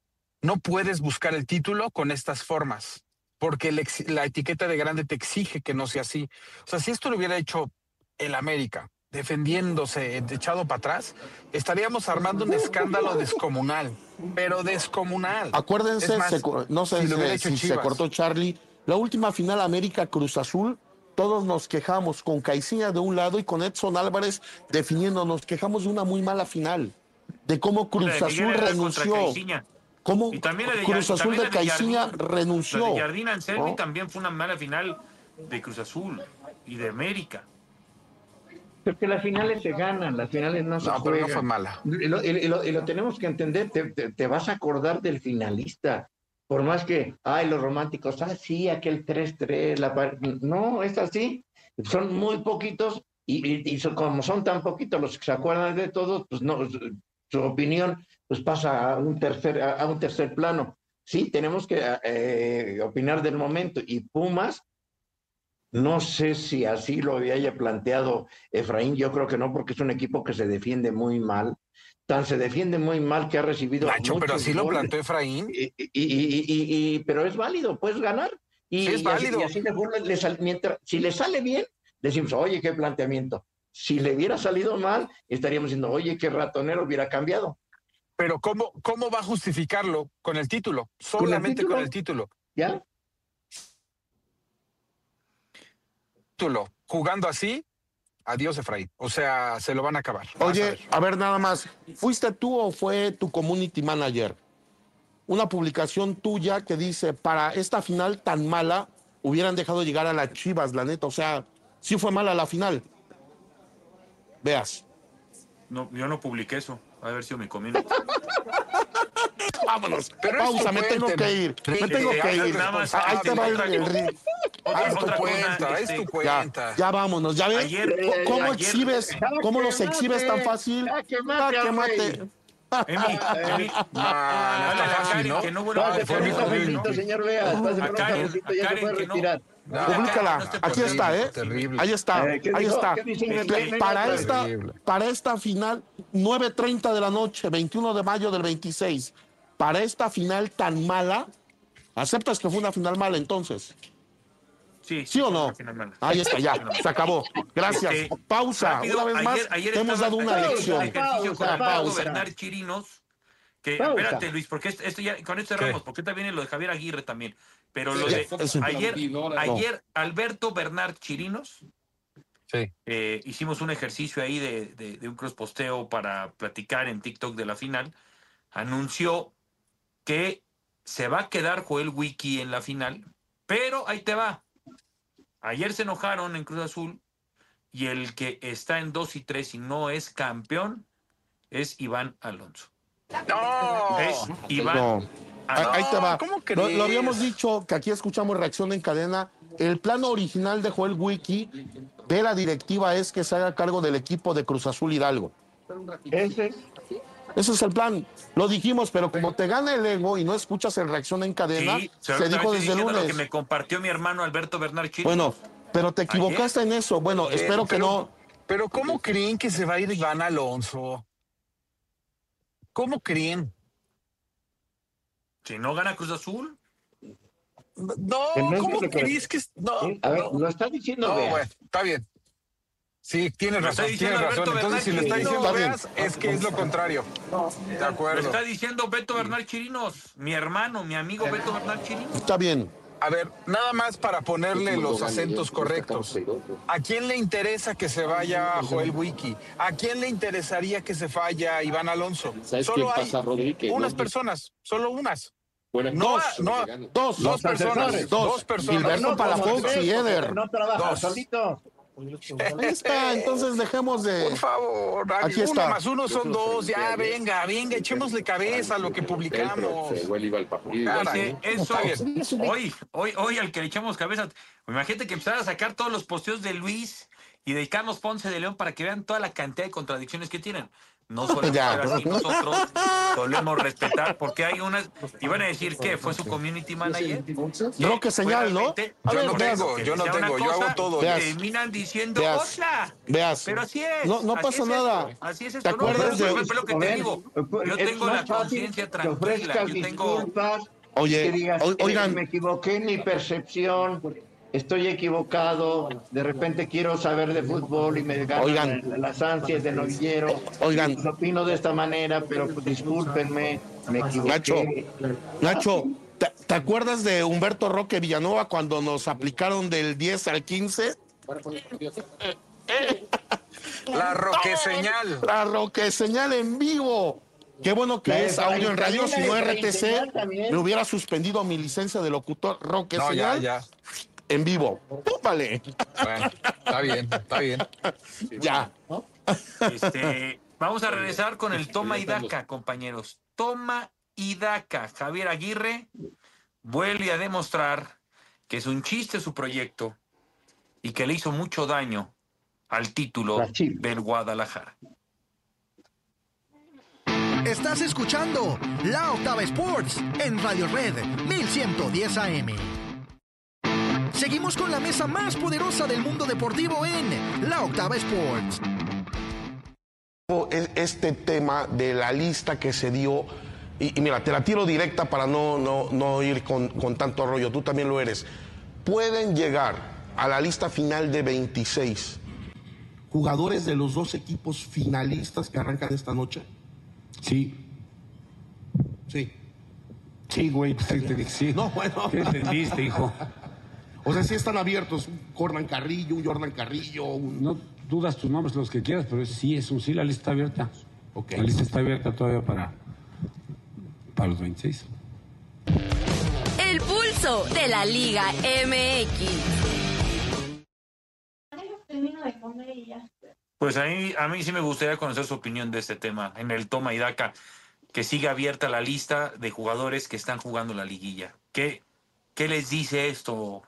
no puedes buscar el título con estas formas, porque la, la etiqueta de grande te exige que no sea así. O sea, si esto lo hubiera hecho el América, defendiéndose, echado para atrás, estaríamos armando un escándalo descomunal. pero descomunal.
Acuérdense,
Es más,
se, no sé
si
si,
lo hubiera hecho
si se
Chivas.
cortó Charlie, la última final América Cruz Azul, todos nos quejamos con Caixinha de un lado y con Edson Álvarez definiendo, nos quejamos de una muy mala final, de cómo Cruz
La de Miguel
Azul
Herrera contra
renunció,
Caixinha.
cómo
Y también la de
Cruz
Yar-
Azul
también
de
la
Caixinha
Jardín,
renunció.
La de Jardín Anselmi
¿no?
también fue una mala final de Cruz Azul y de América.
Porque las finales se ganan, las finales no se
No, pero no
juegan.
fue mala.
Y lo, y lo- y lo tenemos que entender, te, te- te vas a acordar del finalista. Por más que, ay, los románticos, ah, sí, aquel tres tres, la par-". No, es así. Son muy poquitos y, y- y son- como son tan poquitos los que se acuerdan de todo, pues no, su opinión pues pasa a un tercer, a, a un tercer plano. Sí, tenemos que eh, opinar del momento. Y Pumas, no sé si así lo haya planteado Efraín, yo creo que no, porque es un equipo que se defiende muy mal. Tan se defiende muy mal que ha recibido
Nacho, pero
muchos
así lo
goles.
planteó Efraín.
Y, y- y- y- y- pero es válido, puedes ganar. Y,
Sí, es
y así-
válido.
y así le fue- le sal- mientras, si le sale bien, decimos, oye, qué planteamiento. Si le hubiera salido mal, estaríamos diciendo, oye, qué ratonero, hubiera cambiado.
Pero ¿cómo, cómo va a justificarlo con el título? Solamente
título?
con el título.
¿Ya?
Título. Jugando así, adiós, Efraín. O sea, se lo van a acabar. Vas a
Oye,
ver.
a ver nada más, ¿fuiste tú o fue tu community manager? Una publicación tuya que dice, para esta final tan mala, hubieran dejado llegar a las Chivas, la neta. O sea, sí fue mala la final. Veas.
No, yo no publiqué eso. Ha de haber sido mi community.
Vámonos.
Pero es
Pausa,
tu
me tengo
cuenta,
que ir. Me
Ricky,
tengo que
hazte
ir.
nada más.
Ahí te va el,
Otra-
el ri-
Otra-
Es tu
otra cosa,
cuenta, es
este,
tu
Ya,
cuenta.
ya vámonos. ¿Ya ven?
Ayer-
¿Cómo
ayer-
exhibes? ¿Cómo los exhibes tan fácil?
¡Jaque mate,
¡Jaque
al
mate!
rey!
Emi, Emi,
No, no
dale a
está fácil,
Karen
¿no?
que no vuelva
Pase
a
por
fue
un
mi
cafecito,
community.
señor Veas. Pase
A
por un
Karen,
cafecito,
a
ya se
Karen
puede
que no.
retirar.
No,
Públicala.
no esté
Aquí está,
terrible,
¿eh?
terrible.
Ahí está,
Eh, ¿qué
ahí
dijo?
está.
¿Qué dice?
Que-
Ven, ven,
Para
ven,
esta,
Terrible.
para esta final, nueve treinta de la noche, veintiuno de mayo del veintiséis. Para esta final tan mala, ¿aceptas que fue una final mala entonces?
Sí,
¿Sí o no?
al final mala.
Ahí está, ya, se acabó. Gracias.
Este,
Pausa.
rápido,
Una vez más,
ayer- ayer
te hemos
estaba
dado una
haciendo
lección.
un ejercicio con
Pausa,
Alberto
pausa.
Bernard Chirinos. Que,
Pausa.
espérate, Luis, porque esto, esto ya, con esto cerramos, porque también lo de Javier Aguirre también. Pero lo de
Eso.
ayer, ayer Alberto Bernard Chirinos,
Sí.
eh, hicimos un ejercicio ahí de, de, de un cross posteo para platicar en TikTok de la final. Anunció que se va a quedar Joel Wiki en la final, pero ahí te va. Ayer se enojaron en Cruz Azul y el que está en dos y tres y no es campeón es Iván Alonso.
No.
Es Iván
No. Ahí,
Alonso.
ahí te va.
¿Cómo
Lo,
crees?
lo habíamos dicho que aquí escuchamos reacción en cadena. El plan original de Joel Wiki de la directiva es que se haga cargo del equipo de Cruz Azul Hidalgo.
Ese.
Ese es el plan. Lo dijimos, pero como te gana el ego y no escuchas el reacción en cadena,
Sí,
se
ahorita
dijo
estoy
desde el
diciendo lo
lunes.
que me compartió mi hermano Alberto Bernard Chirinos.
Bueno, pero te equivocaste en eso. Bueno,
Eh,
espero que
pero-
no.
Pero ¿cómo creen que se va a ir Iván Alonso? ¿Cómo creen?
Si no gana Cruz Azul,
No,
Que no es
¿cómo
lo que-
crees que es? No,
Sí, A ver,
no.
lo está diciendo
No,
Veas.
bueno, está bien. Sí, tienes
Lo está
razón,
diciendo
tienes razón.
Alberto
Entonces, si lo está
Bernal
diciendo
Chirinos.
Veas, es que es lo contrario. De
lo
acuerdo.
está diciendo Beto Bernard Chirinos, mi hermano, mi amigo Beto Bernard Chirinos.
Está bien.
A ver, nada más para ponerle los acentos correctos. ¿A quién le interesa que se vaya Joel Wiki? ¿A quién le interesaría que se vaya Iván Alonso? Solo hay unas personas, solo unas. No,
Dos.
no,
Dos.
dos personas,
asesores.
Dos.
dos personas.
Gilberto
No,
Palafox
como
y
tres, porque
Eder.
No trabaja
Dos.
solito.
Ahí está, entonces dejemos de.
Por favor,
Aquí
uno
está.
más uno son dos. Ya, venga, venga, echémosle cabeza a lo que publicamos. Caray,
Dice, eso,
está bien.
hoy, hoy, hoy al que le echamos cabeza, imagínate que empezara a sacar todos los posteos de Luis y de Carlos Ponce de León para que vean toda la cantidad de contradicciones que tienen. No solemos
Ya.
ser así nosotros, solemos respetar, porque hay unas, iban a decir que fue su community manager.
Roque señal, ¿no?
Realmente,
A
Yo
ver,
no
veas.
tengo, yo no
sea una
tengo, yo
cosa,
hago todo.
Veas.
Terminan diciendo
Veas.
otra.
Veas.
Pero así es.
No, no
así
pasa
es
nada.
esto, Así es
¿Te
esto. No,
acuerdas
pero
de-
es lo que te digo. Yo
Es
tengo
más
la
fácil
conciencia
que
tranquila.
ofrezcas
Yo tengo.
disculpas,
Oye,
que digas,
o-
eh,
oigan.
me equivoqué en mi percepción, estoy equivocado, de repente quiero saber de fútbol y me ganan
Oigan.
las ansias de novillero.
Oigan.
Pues opino de esta manera, pero pues, discúlpenme. Me equivoqué.
Nacho, Nacho, ¿te, te acuerdas de Humberto Roque Villanueva cuando nos aplicaron del diez al quince?
La Roque señal.
La Roque señal en vivo. Qué bueno que
La
es
de-
audio en radio,
también
si
la
no
de
R T C,
señal también.
me hubiera suspendido mi licencia de locutor. Roque
No, ya,
señal
ya.
en vivo. Vale.
Bueno, está bien, está bien.
Ya.
Este, vamos a regresar con el toma y daca, compañeros. Toma y daca. Javier Aguirre vuelve a demostrar que es un chiste su proyecto y que le hizo mucho daño al título del Guadalajara.
Estás escuchando La Octava Sports en Radio Red mil ciento diez A M. Seguimos con la mesa más poderosa del mundo deportivo en La Octava Sports.
Este tema de la lista que se dio, y, y mira, te la tiro directa para no, no, no ir con, con tanto rollo, tú también lo eres. Pueden llegar a la lista final de veintiséis jugadores de los dos equipos finalistas que arrancan esta noche.
Sí.
Sí.
Sí, güey. Sí, te dije, sí.
No, bueno.
¿Qué entendiste, hijo?
O sea, sí están abiertos. Un Jordan Carrillo, un Jordan Carrillo. Un...
No dudas tus nombres los que quieras, pero sí, es un sí, la lista está abierta.
Okay.
La lista está abierta todavía para, para los veintiséis.
El pulso de la Liga M X.
Pues a mí, a mí sí me gustaría conocer su opinión de este tema en el toma y daca, que sigue abierta la lista de jugadores que están jugando la liguilla. ¿Qué, qué les dice esto?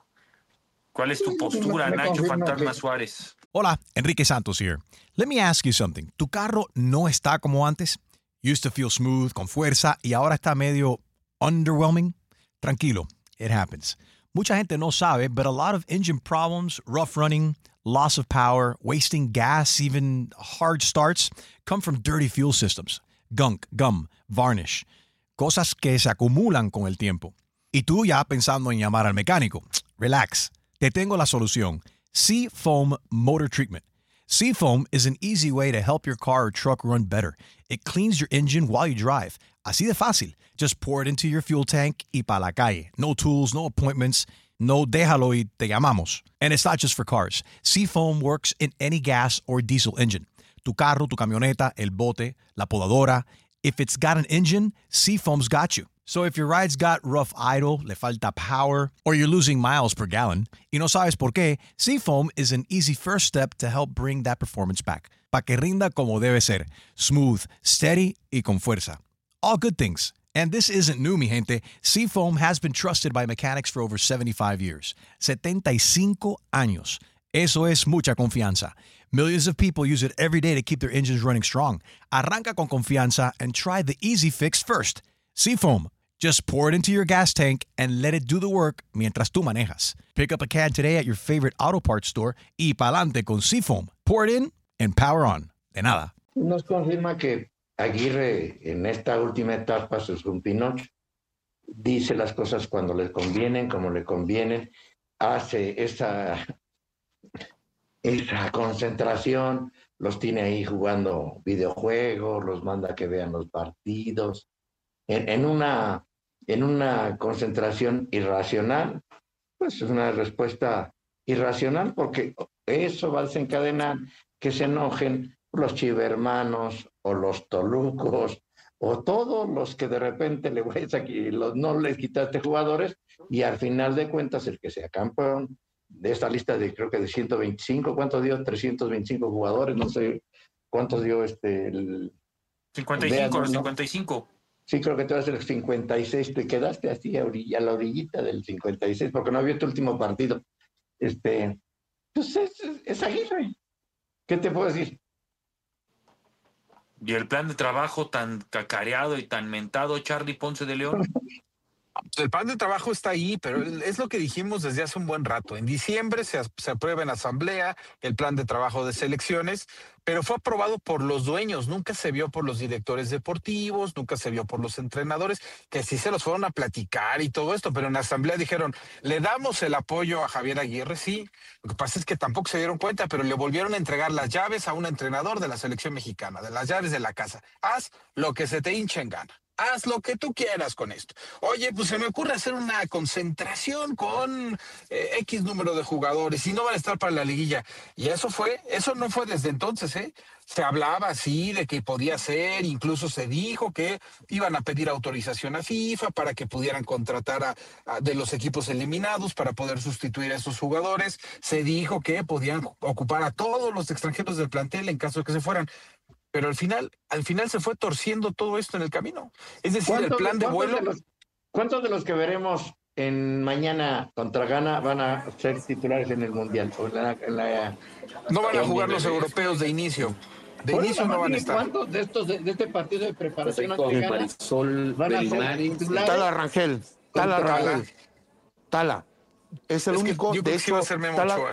¿Cuál es tu postura, Nacho Fantasma Suárez?
Hola, Enrique Santos here. Let me ask you something. ¿Tu carro no está como antes? Used to feel smooth, con fuerza, y ahora está medio underwhelming? Tranquilo, it happens. Mucha gente no sabe, but a lot of engine problems, rough running, loss of power, wasting gas, even hard starts, come from dirty fuel systems. Gunk, gum, varnish. Cosas que se acumulan con el tiempo. Y tú ya pensando en llamar al mecánico. Relax. Te tengo la solución. Seafoam Motor Treatment. Seafoam is an easy way to help your car or truck run better. It cleans your engine while you drive. Así de fácil. Just pour it into your fuel tank y pa' la calle. No tools, no appointments. No déjalo y te llamamos. And it's not just for cars. Seafoam works in any gas or diesel engine. Tu carro, tu camioneta, el bote, la podadora. If it's got an engine, Seafoam's got you. So if your ride's got rough idle, le falta power, or you're losing miles per gallon, y no sabes por qué, Seafoam is an easy first step to help bring that performance back. Pa' que rinda como debe ser. Smooth, steady, y con fuerza. All good things. And this isn't new, mi gente. Seafoam has been trusted by mechanics for over seventy-five years. setenta y cinco años. Eso es mucha confianza. Millions of people use it every day to keep their engines running strong. Arranca con confianza and try the easy fix first. Seafoam. Just pour it into your gas tank and let it do the work mientras tú manejas. Pick up a can today at your favorite auto parts store y pa'lante con Seafoam. Pour it in and power on. De nada.
Nos confirma que Aguirre en esta última etapa es un Pinocho. Dice las cosas cuando le convienen, como le convienen. Hace esa, esa concentración. Los tiene ahí jugando videojuegos, los manda a que vean los partidos. En, en una... en una concentración irracional, pues es una respuesta irracional porque eso va a desencadenar que se enojen los chivermanos o los tolucos o todos los que de repente le vais aquí, los, no les quitaste jugadores y al final de cuentas el que sea campeón de esta lista de creo que de ciento veinticinco, ¿cuántos dio? trescientos veinticinco jugadores, no sé cuántos dio este... El,
cincuenta y cinco, los cincuenta y cinco.
Sí, creo que te vas a hacer el cincuenta y seis, te quedaste así a, orilla, a la orillita del cincuenta y seis, porque no había tu último partido. Este, pues es, es Aguirre. ¿Qué te puedo decir?
Y el plan de trabajo tan cacareado y tan mentado, Charlie Ponce de León.
El plan de trabajo está ahí, pero es lo que dijimos desde hace un buen rato. En diciembre se, se aprueba en asamblea el plan de trabajo de selecciones, pero fue aprobado por los dueños, nunca se vio por los directores deportivos, nunca se vio por los entrenadores, que sí se los fueron a platicar y todo esto, pero en asamblea dijeron, le damos el apoyo a Javier Aguirre, sí. Lo que pasa es que tampoco se dieron cuenta, pero le volvieron a entregar las llaves a un entrenador de la selección mexicana, de las llaves de la casa. Haz lo que se te hinche en gana. haz lo que tú quieras con esto. Oye, pues se me ocurre hacer una concentración con eh, X número de jugadores y no van a estar para la liguilla. Y eso fue, eso no fue desde entonces, ¿eh? Se hablaba así de que podía ser, incluso se dijo que iban a pedir autorización a FIFA para que pudieran contratar a, a de los equipos eliminados para poder sustituir a esos jugadores. Se dijo que podían ocupar a todos los extranjeros del plantel en caso de que se fueran. Pero al final, al final se fue torciendo todo esto en el camino. Es decir, el plan de vuelo.
De los, ¿Cuántos de los que veremos en mañana contra Ghana van a ser titulares en el Mundial? O en la, en la,
no van a jugar
en
los europeos de inicio. De
Por
inicio
eso,
no van a estar.
¿Cuántos de estos de, de este partido de preparación ante Ghana
Marisol,
van a ser titulares?
Tala Rangel, Tala Rangel, Tala. Es el
es
único,
yo
de hecho, Tala,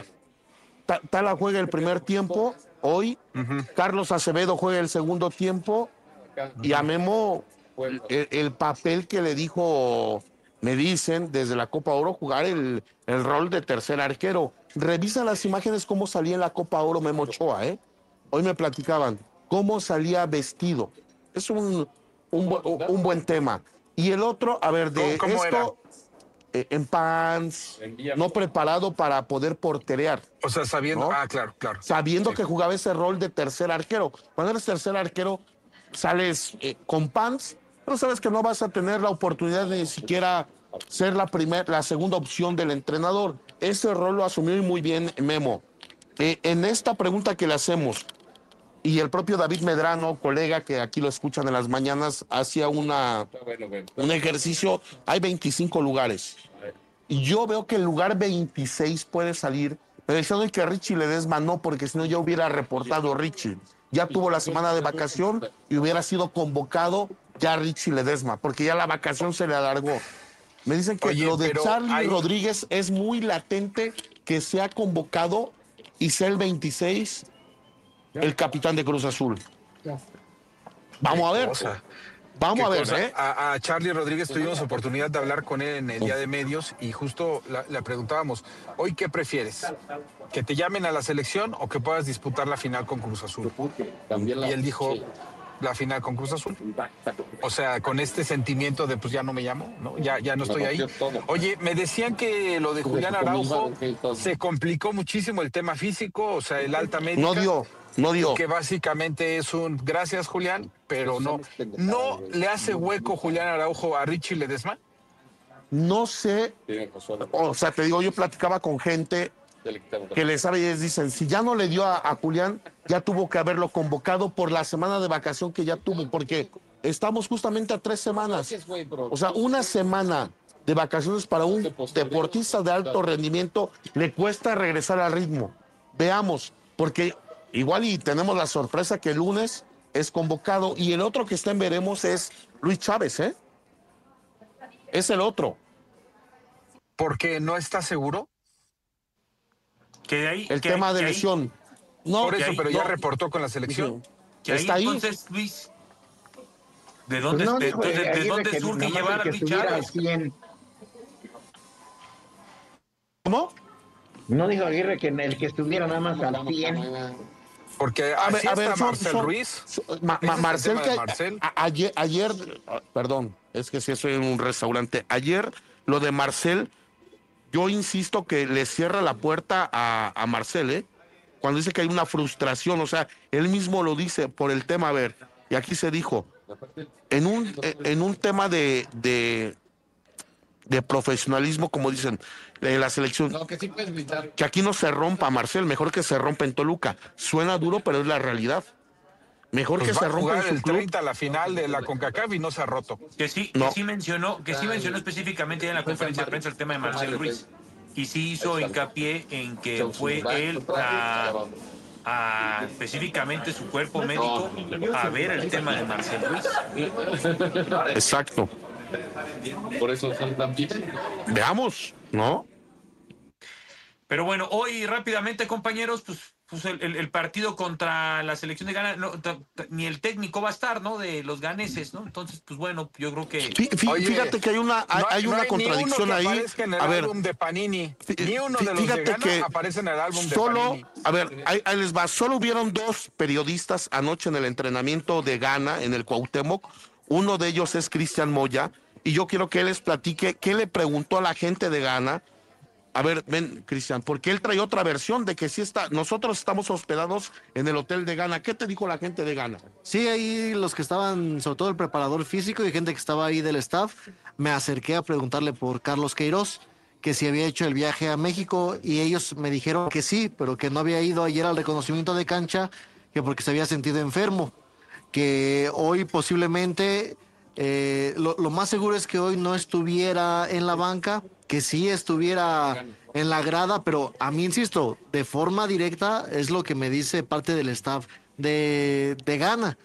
Tala juega el primer tiempo hoy, uh-huh. Carlos Acevedo juega el segundo tiempo y a Memo el, el papel que le dijo, me dicen, desde la Copa Oro, jugar el, el rol de tercer arquero. Revisa las imágenes cómo salía en la Copa Oro Memo Ochoa, ¿eh? Hoy me platicaban cómo salía vestido. Es un, un, un buen tema. Y el otro, a ver, de
¿Cómo, cómo
esto, eh, en pants, no preparado para poder porterear.
O sea, sabiendo,
¿no?
ah, claro, claro.
Sabiendo
sí.
que jugaba ese rol de tercer arquero. Cuando eres tercer arquero, sales eh, con pants, pero sabes que no vas a tener la oportunidad de ni siquiera ser la, primer, la segunda opción del entrenador. Ese rol lo asumió muy bien Memo. Eh, en esta pregunta que le hacemos, y el propio David Medrano, colega que aquí lo escuchan en las mañanas, hacía una, un ejercicio, hay veinticinco lugares. Y yo veo que el lugar veintiséis puede salir, pero diciendo que Richie Ledesma no, porque si no ya hubiera reportado Richie. Ya tuvo la semana de vacación y hubiera sido convocado ya Richie Ledesma, porque ya la vacación se le alargó. Me dicen que Oye, lo de Charlie hay... Rodríguez es muy latente que sea convocado y sea el veintiséis el capitán de Cruz Azul. Vamos a ver. Cosa? Vamos a ver. ¿eh?
A, a Charlie Rodríguez tuvimos oportunidad de hablar con él en el día de medios y justo la, le preguntábamos, ¿hoy qué prefieres? ¿Que te llamen a la selección o que puedas disputar la final con Cruz Azul? Y él dijo, la final con Cruz Azul. O sea, con este sentimiento de pues ya no me llamo, ¿no? Ya, ya no estoy ahí. Oye, me decían que lo de Julián Araujo se complicó muchísimo el tema físico, o sea, el alta médica.
No dio. No dio.
Que básicamente es un gracias, Julián, pero no. ¿No le hace hueco Julián Araujo a Richie Ledesma?
No sé. O sea, te digo, yo platicaba con gente que le sabe y les dicen, si ya no le dio a, a Julián, ya tuvo que haberlo convocado por la semana de vacación que ya tuvo, porque estamos justamente a tres semanas. O sea, una semana de vacaciones para un deportista de alto rendimiento le cuesta regresar al ritmo. Veamos, porque igual y tenemos la sorpresa que el lunes es convocado y el otro que está en veremos es Luis Chávez, ¿eh? Es el otro.
¿Porque no está seguro?
Que ahí,
el
que
tema
hay,
de
que
lesión.
Hay,
no,
Por eso,
hay,
pero
no,
ya reportó con la selección.
Que ahí,
está ahí.
Entonces, Luis, ¿de dónde,
pues no,
de,
dijo,
de, de, de dónde surge llevar a Luis Chávez?
¿Cómo?
No dijo Aguirre que en el que estuviera nada más al cien.
Porque
a ver, a ver,
está
son,
Marcel
son,
Ruiz.
Son, ma, ma, Marcel, que, Marcel. A, a, ayer, ayer, perdón, es que si estoy en un restaurante. Ayer, lo de Marcel, yo insisto que le cierra la puerta a, a Marcel, ¿eh? Cuando dice que hay una frustración, o sea, él mismo lo dice por el tema, a ver, y aquí se dijo, en un, en un tema de, de, de profesionalismo, como dicen, en la selección,
no, que, sí puedes gritar.
Que aquí no se rompa, Marcel, mejor que se rompa en Toluca. Suena duro, pero es la realidad. Mejor pues que se rompa en su
el
club.
treinta a la final de la CONCACAF y no se ha roto.
Que sí, no. que sí mencionó, que sí mencionó específicamente en la conferencia de prensa el tema de Marcel Ruiz. Y sí hizo hincapié en que fue él a, a específicamente su cuerpo médico a ver el tema de Marcel Ruiz.
Exacto.
Por eso son tan bien.
Veamos, ¿no?
Pero bueno, hoy rápidamente, compañeros, pues, pues el, el, el partido contra la selección de Ghana, no, t- t- ni el técnico va a estar, ¿no? De los ganeses, ¿no? Entonces, pues bueno, yo creo que...
Fí, fí, Oye, fíjate que hay una, hay, no hay, hay una no hay contradicción ahí.
En el
a ver,
álbum de Panini. Ni uno de los
fíjate
de Ghana
que
aparece en el álbum de
solo,
Panini.
A ver, ahí, ahí les va. Solo hubieron dos periodistas anoche en el entrenamiento de Ghana, en el Cuauhtémoc. Uno de ellos es Cristian Moya, y yo quiero que él les platique qué le preguntó a la gente de Ghana. A ver, ven, Cristian, porque él trae otra versión de que sí está, nosotros estamos hospedados en el hotel de Ghana. ¿Qué te dijo la gente de Ghana?
Sí, ahí los que estaban, sobre todo el preparador físico y gente que estaba ahí del staff, me acerqué a preguntarle por Carlos Queiroz, que si había hecho el viaje a México, y ellos me dijeron que sí, pero que no había ido ayer al reconocimiento de cancha, que porque se había sentido enfermo, que hoy posiblemente, eh, lo, lo más seguro es que hoy no estuviera en la banca, que sí estuviera en la grada, pero a mí, insisto, de forma directa es lo que me dice parte del staff de, de Ghana.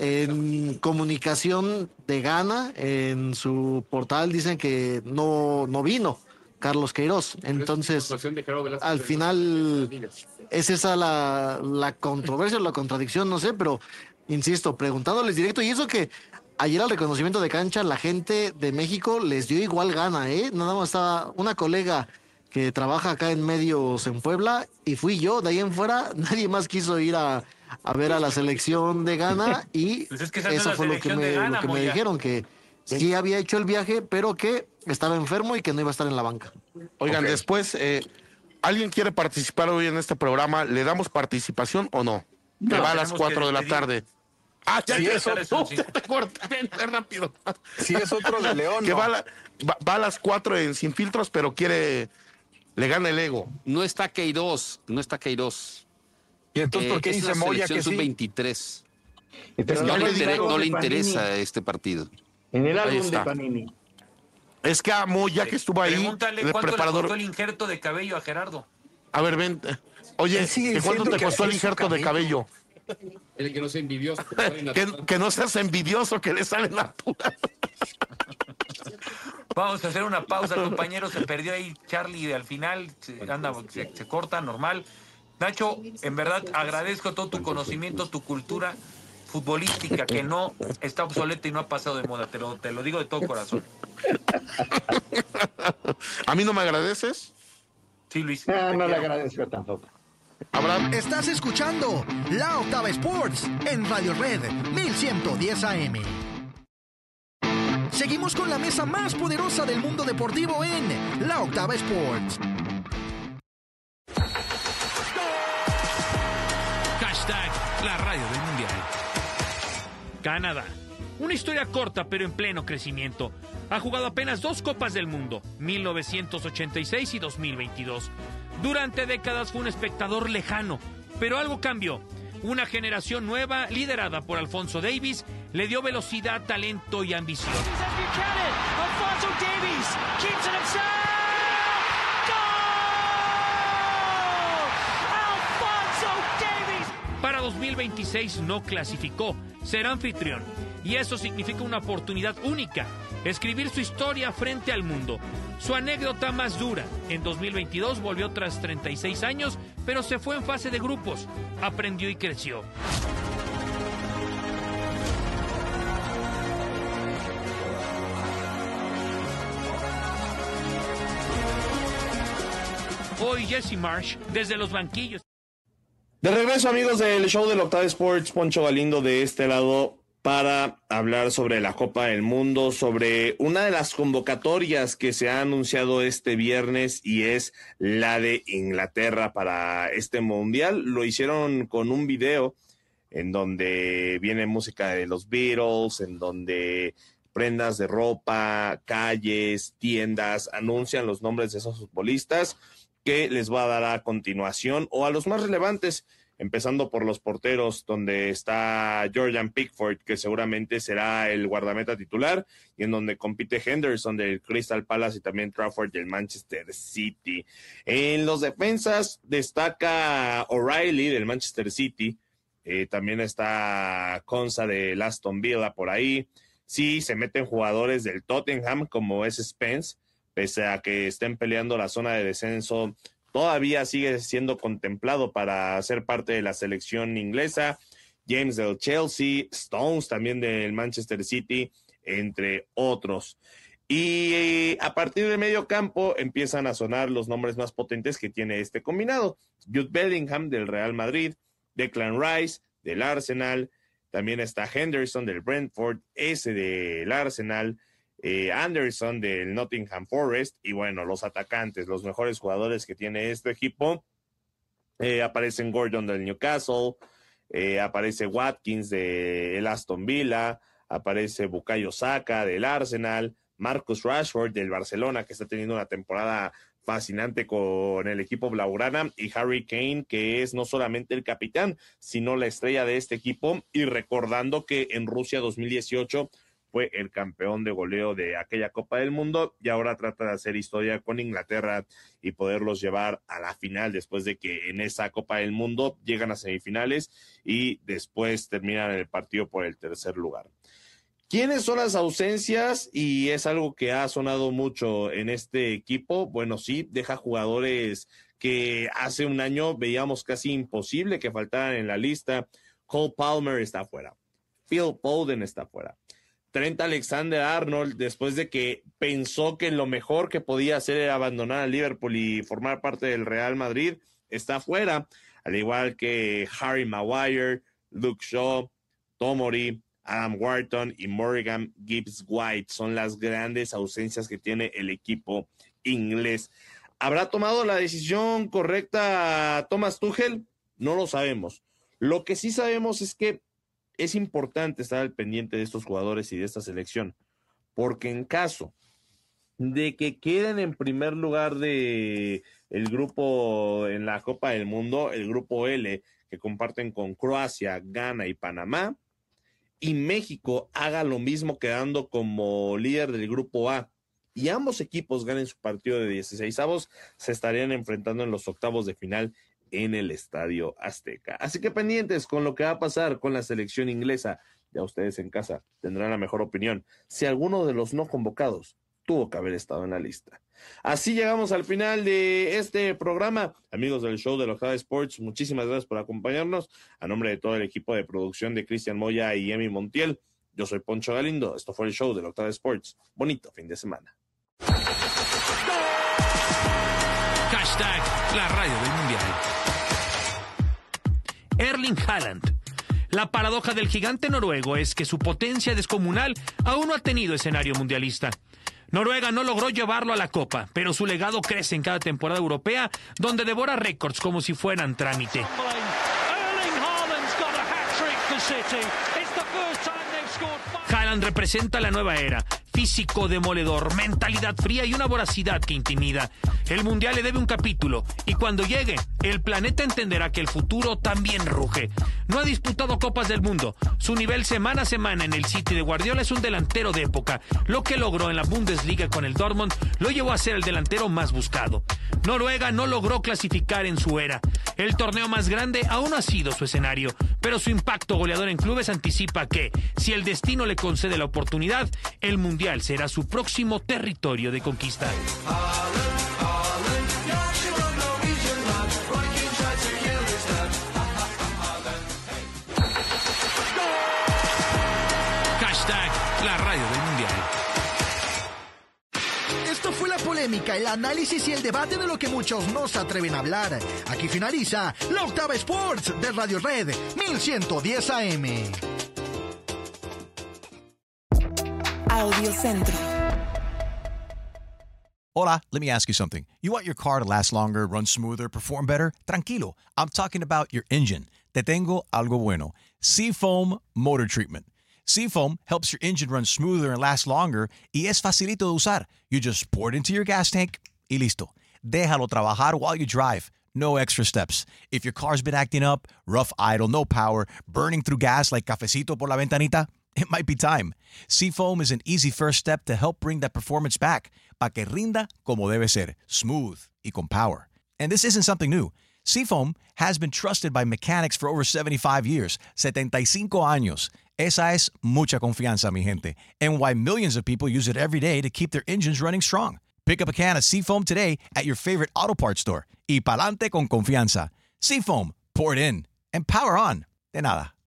En comunicación de Ghana, en su portal dicen que no, no vino Carlos Queiroz. Entonces, al final es esa la, la controversia, la contradicción, no sé, pero insisto, preguntándoles directo, y eso que ayer al reconocimiento de cancha la gente de México les dio igual gana, ¿eh? Nada más estaba una colega que trabaja acá en medios en Puebla y fui yo, de ahí en fuera nadie más quiso ir a, a ver a la selección de Ghana, y
Pues es que esa
eso
no es la
fue lo que,
selección
me,
de Ghana,
lo que me
Moya.
dijeron, que sí había hecho el viaje, pero que estaba enfermo y que no iba a estar en la banca.
Oigan,
Ok.
después, eh, ¿alguien quiere participar hoy en este programa? ¿Le damos participación o no?
No,
que va a las
tenemos
cuatro
que
de la
despedir.
tarde. Ah, ya,
Sí,
ya,
eso,
eso, no, te corta, ven, ven rápido.
Si es otro de León,
Que
no.
va, a la- va, va a las cuatro en Sin Filtros, pero quiere, le gana el ego.
No está Queiroz, no está Queiroz.
¿Y entonces por qué
es
dice
la
Moya
selección
que sí?
sub veintitrés.
Pero
no,
no
le
le
intere-
digo
no
de
le
Panini.
interesa este partido.
En el
Ahí
álbum de
está.
Panini.
Es que a Moya, que estuvo ahí,
Pregúntale
de
cuánto le
preparador.
costó el injerto de cabello a Gerardo.
A ver, ven. Oye,
Él sigue
¿de cuánto
diciendo
te
que
costó el
así es su
injerto de cabello?
El que no sea envidioso.
Que, que no seas envidioso, que le sale natural.
Vamos a hacer una pausa, compañeros. Se perdió ahí Charlie al final. Se, anda, se, se corta, normal. Nacho, en verdad agradezco todo tu conocimiento, tu cultura futbolística, que no está obsoleta y no ha pasado de moda. Te lo, te lo digo de todo corazón.
¿A mí no me agradeces?
Sí, Luis.
Ah,
te
no le
quiero.
agradezco tampoco.
Abraham.
Estás escuchando La Octava Sports en Radio Red mil ciento diez A M. Seguimos con la mesa más poderosa del mundo deportivo en La Octava Sports.
Hashtag la radio del mundial. Canadá. Una historia corta pero en pleno crecimiento. Ha jugado apenas dos Copas del Mundo, mil novecientos ochenta y seis y dos mil veintidós. Durante décadas fue un espectador lejano, pero algo cambió. Una generación nueva, liderada por Alfonso Davies, le dio velocidad, talento y ambición.
Alfonso Davies keeps it himself. Goal! Alfonso Davies.
Para dos mil veintiséis no clasificó, será anfitrión. Y eso significa una oportunidad única, escribir su historia frente al mundo. Su anécdota más dura, en dos mil veintidós volvió tras treinta y seis años, pero se fue en fase de grupos, aprendió y creció. Hoy Jesse Marsh, desde los banquillos.
De regreso, amigos del show de la Octava Sports, Poncho Galindo de este lado para hablar sobre la Copa del Mundo, sobre una de las convocatorias que se ha anunciado este viernes y es la de Inglaterra para este mundial. Lo hicieron con un video en donde viene música de los Beatles, en donde prendas de ropa, calles, tiendas anuncian los nombres de esos futbolistas que les va a dar a continuación, o a los más relevantes, empezando por los porteros, donde está Jordan Pickford, que seguramente será el guardameta titular, y en donde compite Henderson del Crystal Palace y también Trafford del Manchester City. En los defensas destaca O'Reilly del Manchester City, eh, también está Konsa del Aston Villa por ahí. Sí, se meten jugadores del Tottenham, como es Spence, pese a que estén peleando la zona de descenso, todavía sigue siendo contemplado para ser parte de la selección inglesa. James del Chelsea, Stones también del Manchester City, entre otros. Y a partir del medio campo empiezan a sonar los nombres más potentes que tiene este combinado. Jude Bellingham del Real Madrid, Declan Rice del Arsenal, también está Henderson del Brentford, ese del Arsenal, eh, Anderson del Nottingham Forest, y bueno, los atacantes, los mejores jugadores que tiene este equipo, eh, aparecen Gordon del Newcastle, eh, aparece Watkins del Aston Villa, aparece Bukayo Saka del Arsenal, Marcus Rashford del Barcelona, que está teniendo una temporada fascinante con el equipo blaugrana, y Harry Kane, que es no solamente el capitán, sino la estrella de este equipo, y recordando que en Rusia dos mil dieciocho fue el campeón de goleo de aquella Copa del Mundo, y ahora trata de hacer historia con Inglaterra y poderlos llevar a la final, después de que en esa Copa del Mundo llegan a semifinales y después terminan el partido por el tercer lugar. ¿Quiénes son las ausencias? Y es algo que ha sonado mucho en este equipo. Bueno, sí, deja jugadores que hace un año veíamos casi imposible que faltaran en la lista. Cole Palmer está fuera. Phil Foden está fuera. Trent Alexander-Arnold, después de que pensó que lo mejor que podía hacer era abandonar a Liverpool y formar parte del Real Madrid, está fuera. Al igual que Harry Maguire, Luke Shaw, Tomori, Adam Wharton y Morgan Gibbs-White son las grandes ausencias que tiene el equipo inglés. ¿Habrá tomado la decisión correcta Thomas Tuchel? No lo sabemos. Lo que sí sabemos es que es importante estar al pendiente de estos jugadores y de esta selección, porque en caso de que queden en primer lugar de el grupo en la Copa del Mundo, el grupo L, que comparten con Croacia, Ghana y Panamá, y México haga lo mismo quedando como líder del grupo A, y ambos equipos ganen su partido de dieciseisavos, se estarían enfrentando en los octavos de final en el Estadio Azteca. Así que pendientes con lo que va a pasar con la selección inglesa. Ya ustedes en casa tendrán la mejor opinión si alguno de los no convocados tuvo que haber estado en la lista. Así llegamos al final de este programa. Amigos del show de la Octava Sports, muchísimas gracias por acompañarnos. A nombre de todo el equipo de producción de Cristian Moya y Emi Montiel, yo soy Poncho Galindo. Esto fue el show de la Octava Sports. Bonito fin de semana.
Hashtag la radio del mundial. Erling Haaland. La paradoja del gigante noruego es que su potencia descomunal aún no ha tenido escenario mundialista. Noruega no logró llevarlo a la Copa, pero su legado crece en cada temporada europea, donde devora récords como si fueran trámite. Haaland representa la nueva era. Físico demoledor, mentalidad fría y una voracidad que intimida. El Mundial le debe un capítulo, y cuando llegue, el planeta entenderá que el futuro también ruge. No ha disputado Copas del Mundo. Su nivel semana a semana en el City de Guardiola es un delantero de época. Lo que logró en la Bundesliga con el Dortmund lo llevó a ser el delantero más buscado. Noruega no logró clasificar en su era. El torneo más grande aún no ha sido su escenario, pero su impacto goleador en clubes anticipa que, si el destino le concede la oportunidad, el Mundial será su próximo territorio de conquista. Hashtag la radio del mundial.
Esto fue la polémica, el análisis y el debate de lo que muchos no se atreven a hablar. Aquí finaliza la Octava Sports de Radio Red mil ciento diez A M.
Audio Centro.
Hola, let me ask you something. You want your car to last longer, run smoother, perform better? Tranquilo, I'm talking about your engine. Te tengo algo bueno. Seafoam Motor Treatment. Seafoam helps your engine run smoother and last longer, y es facilito de usar. You just pour it into your gas tank y listo. Déjalo trabajar while you drive. No extra steps. If your car's been acting up, rough idle, no power, burning through gas like cafecito por la ventanita, it might be time. Seafoam is an easy first step to help bring that performance back, pa que rinda como debe ser, smooth y con power. And this isn't something new. Seafoam has been trusted by mechanics for over seventy-five years, setenta y cinco años. Esa es mucha confianza, mi gente, and why millions of people use it every day to keep their engines running strong. Pick up a can of Seafoam today at your favorite auto parts store. Y pa'lante con confianza. Seafoam, pour it in, and power on. De nada.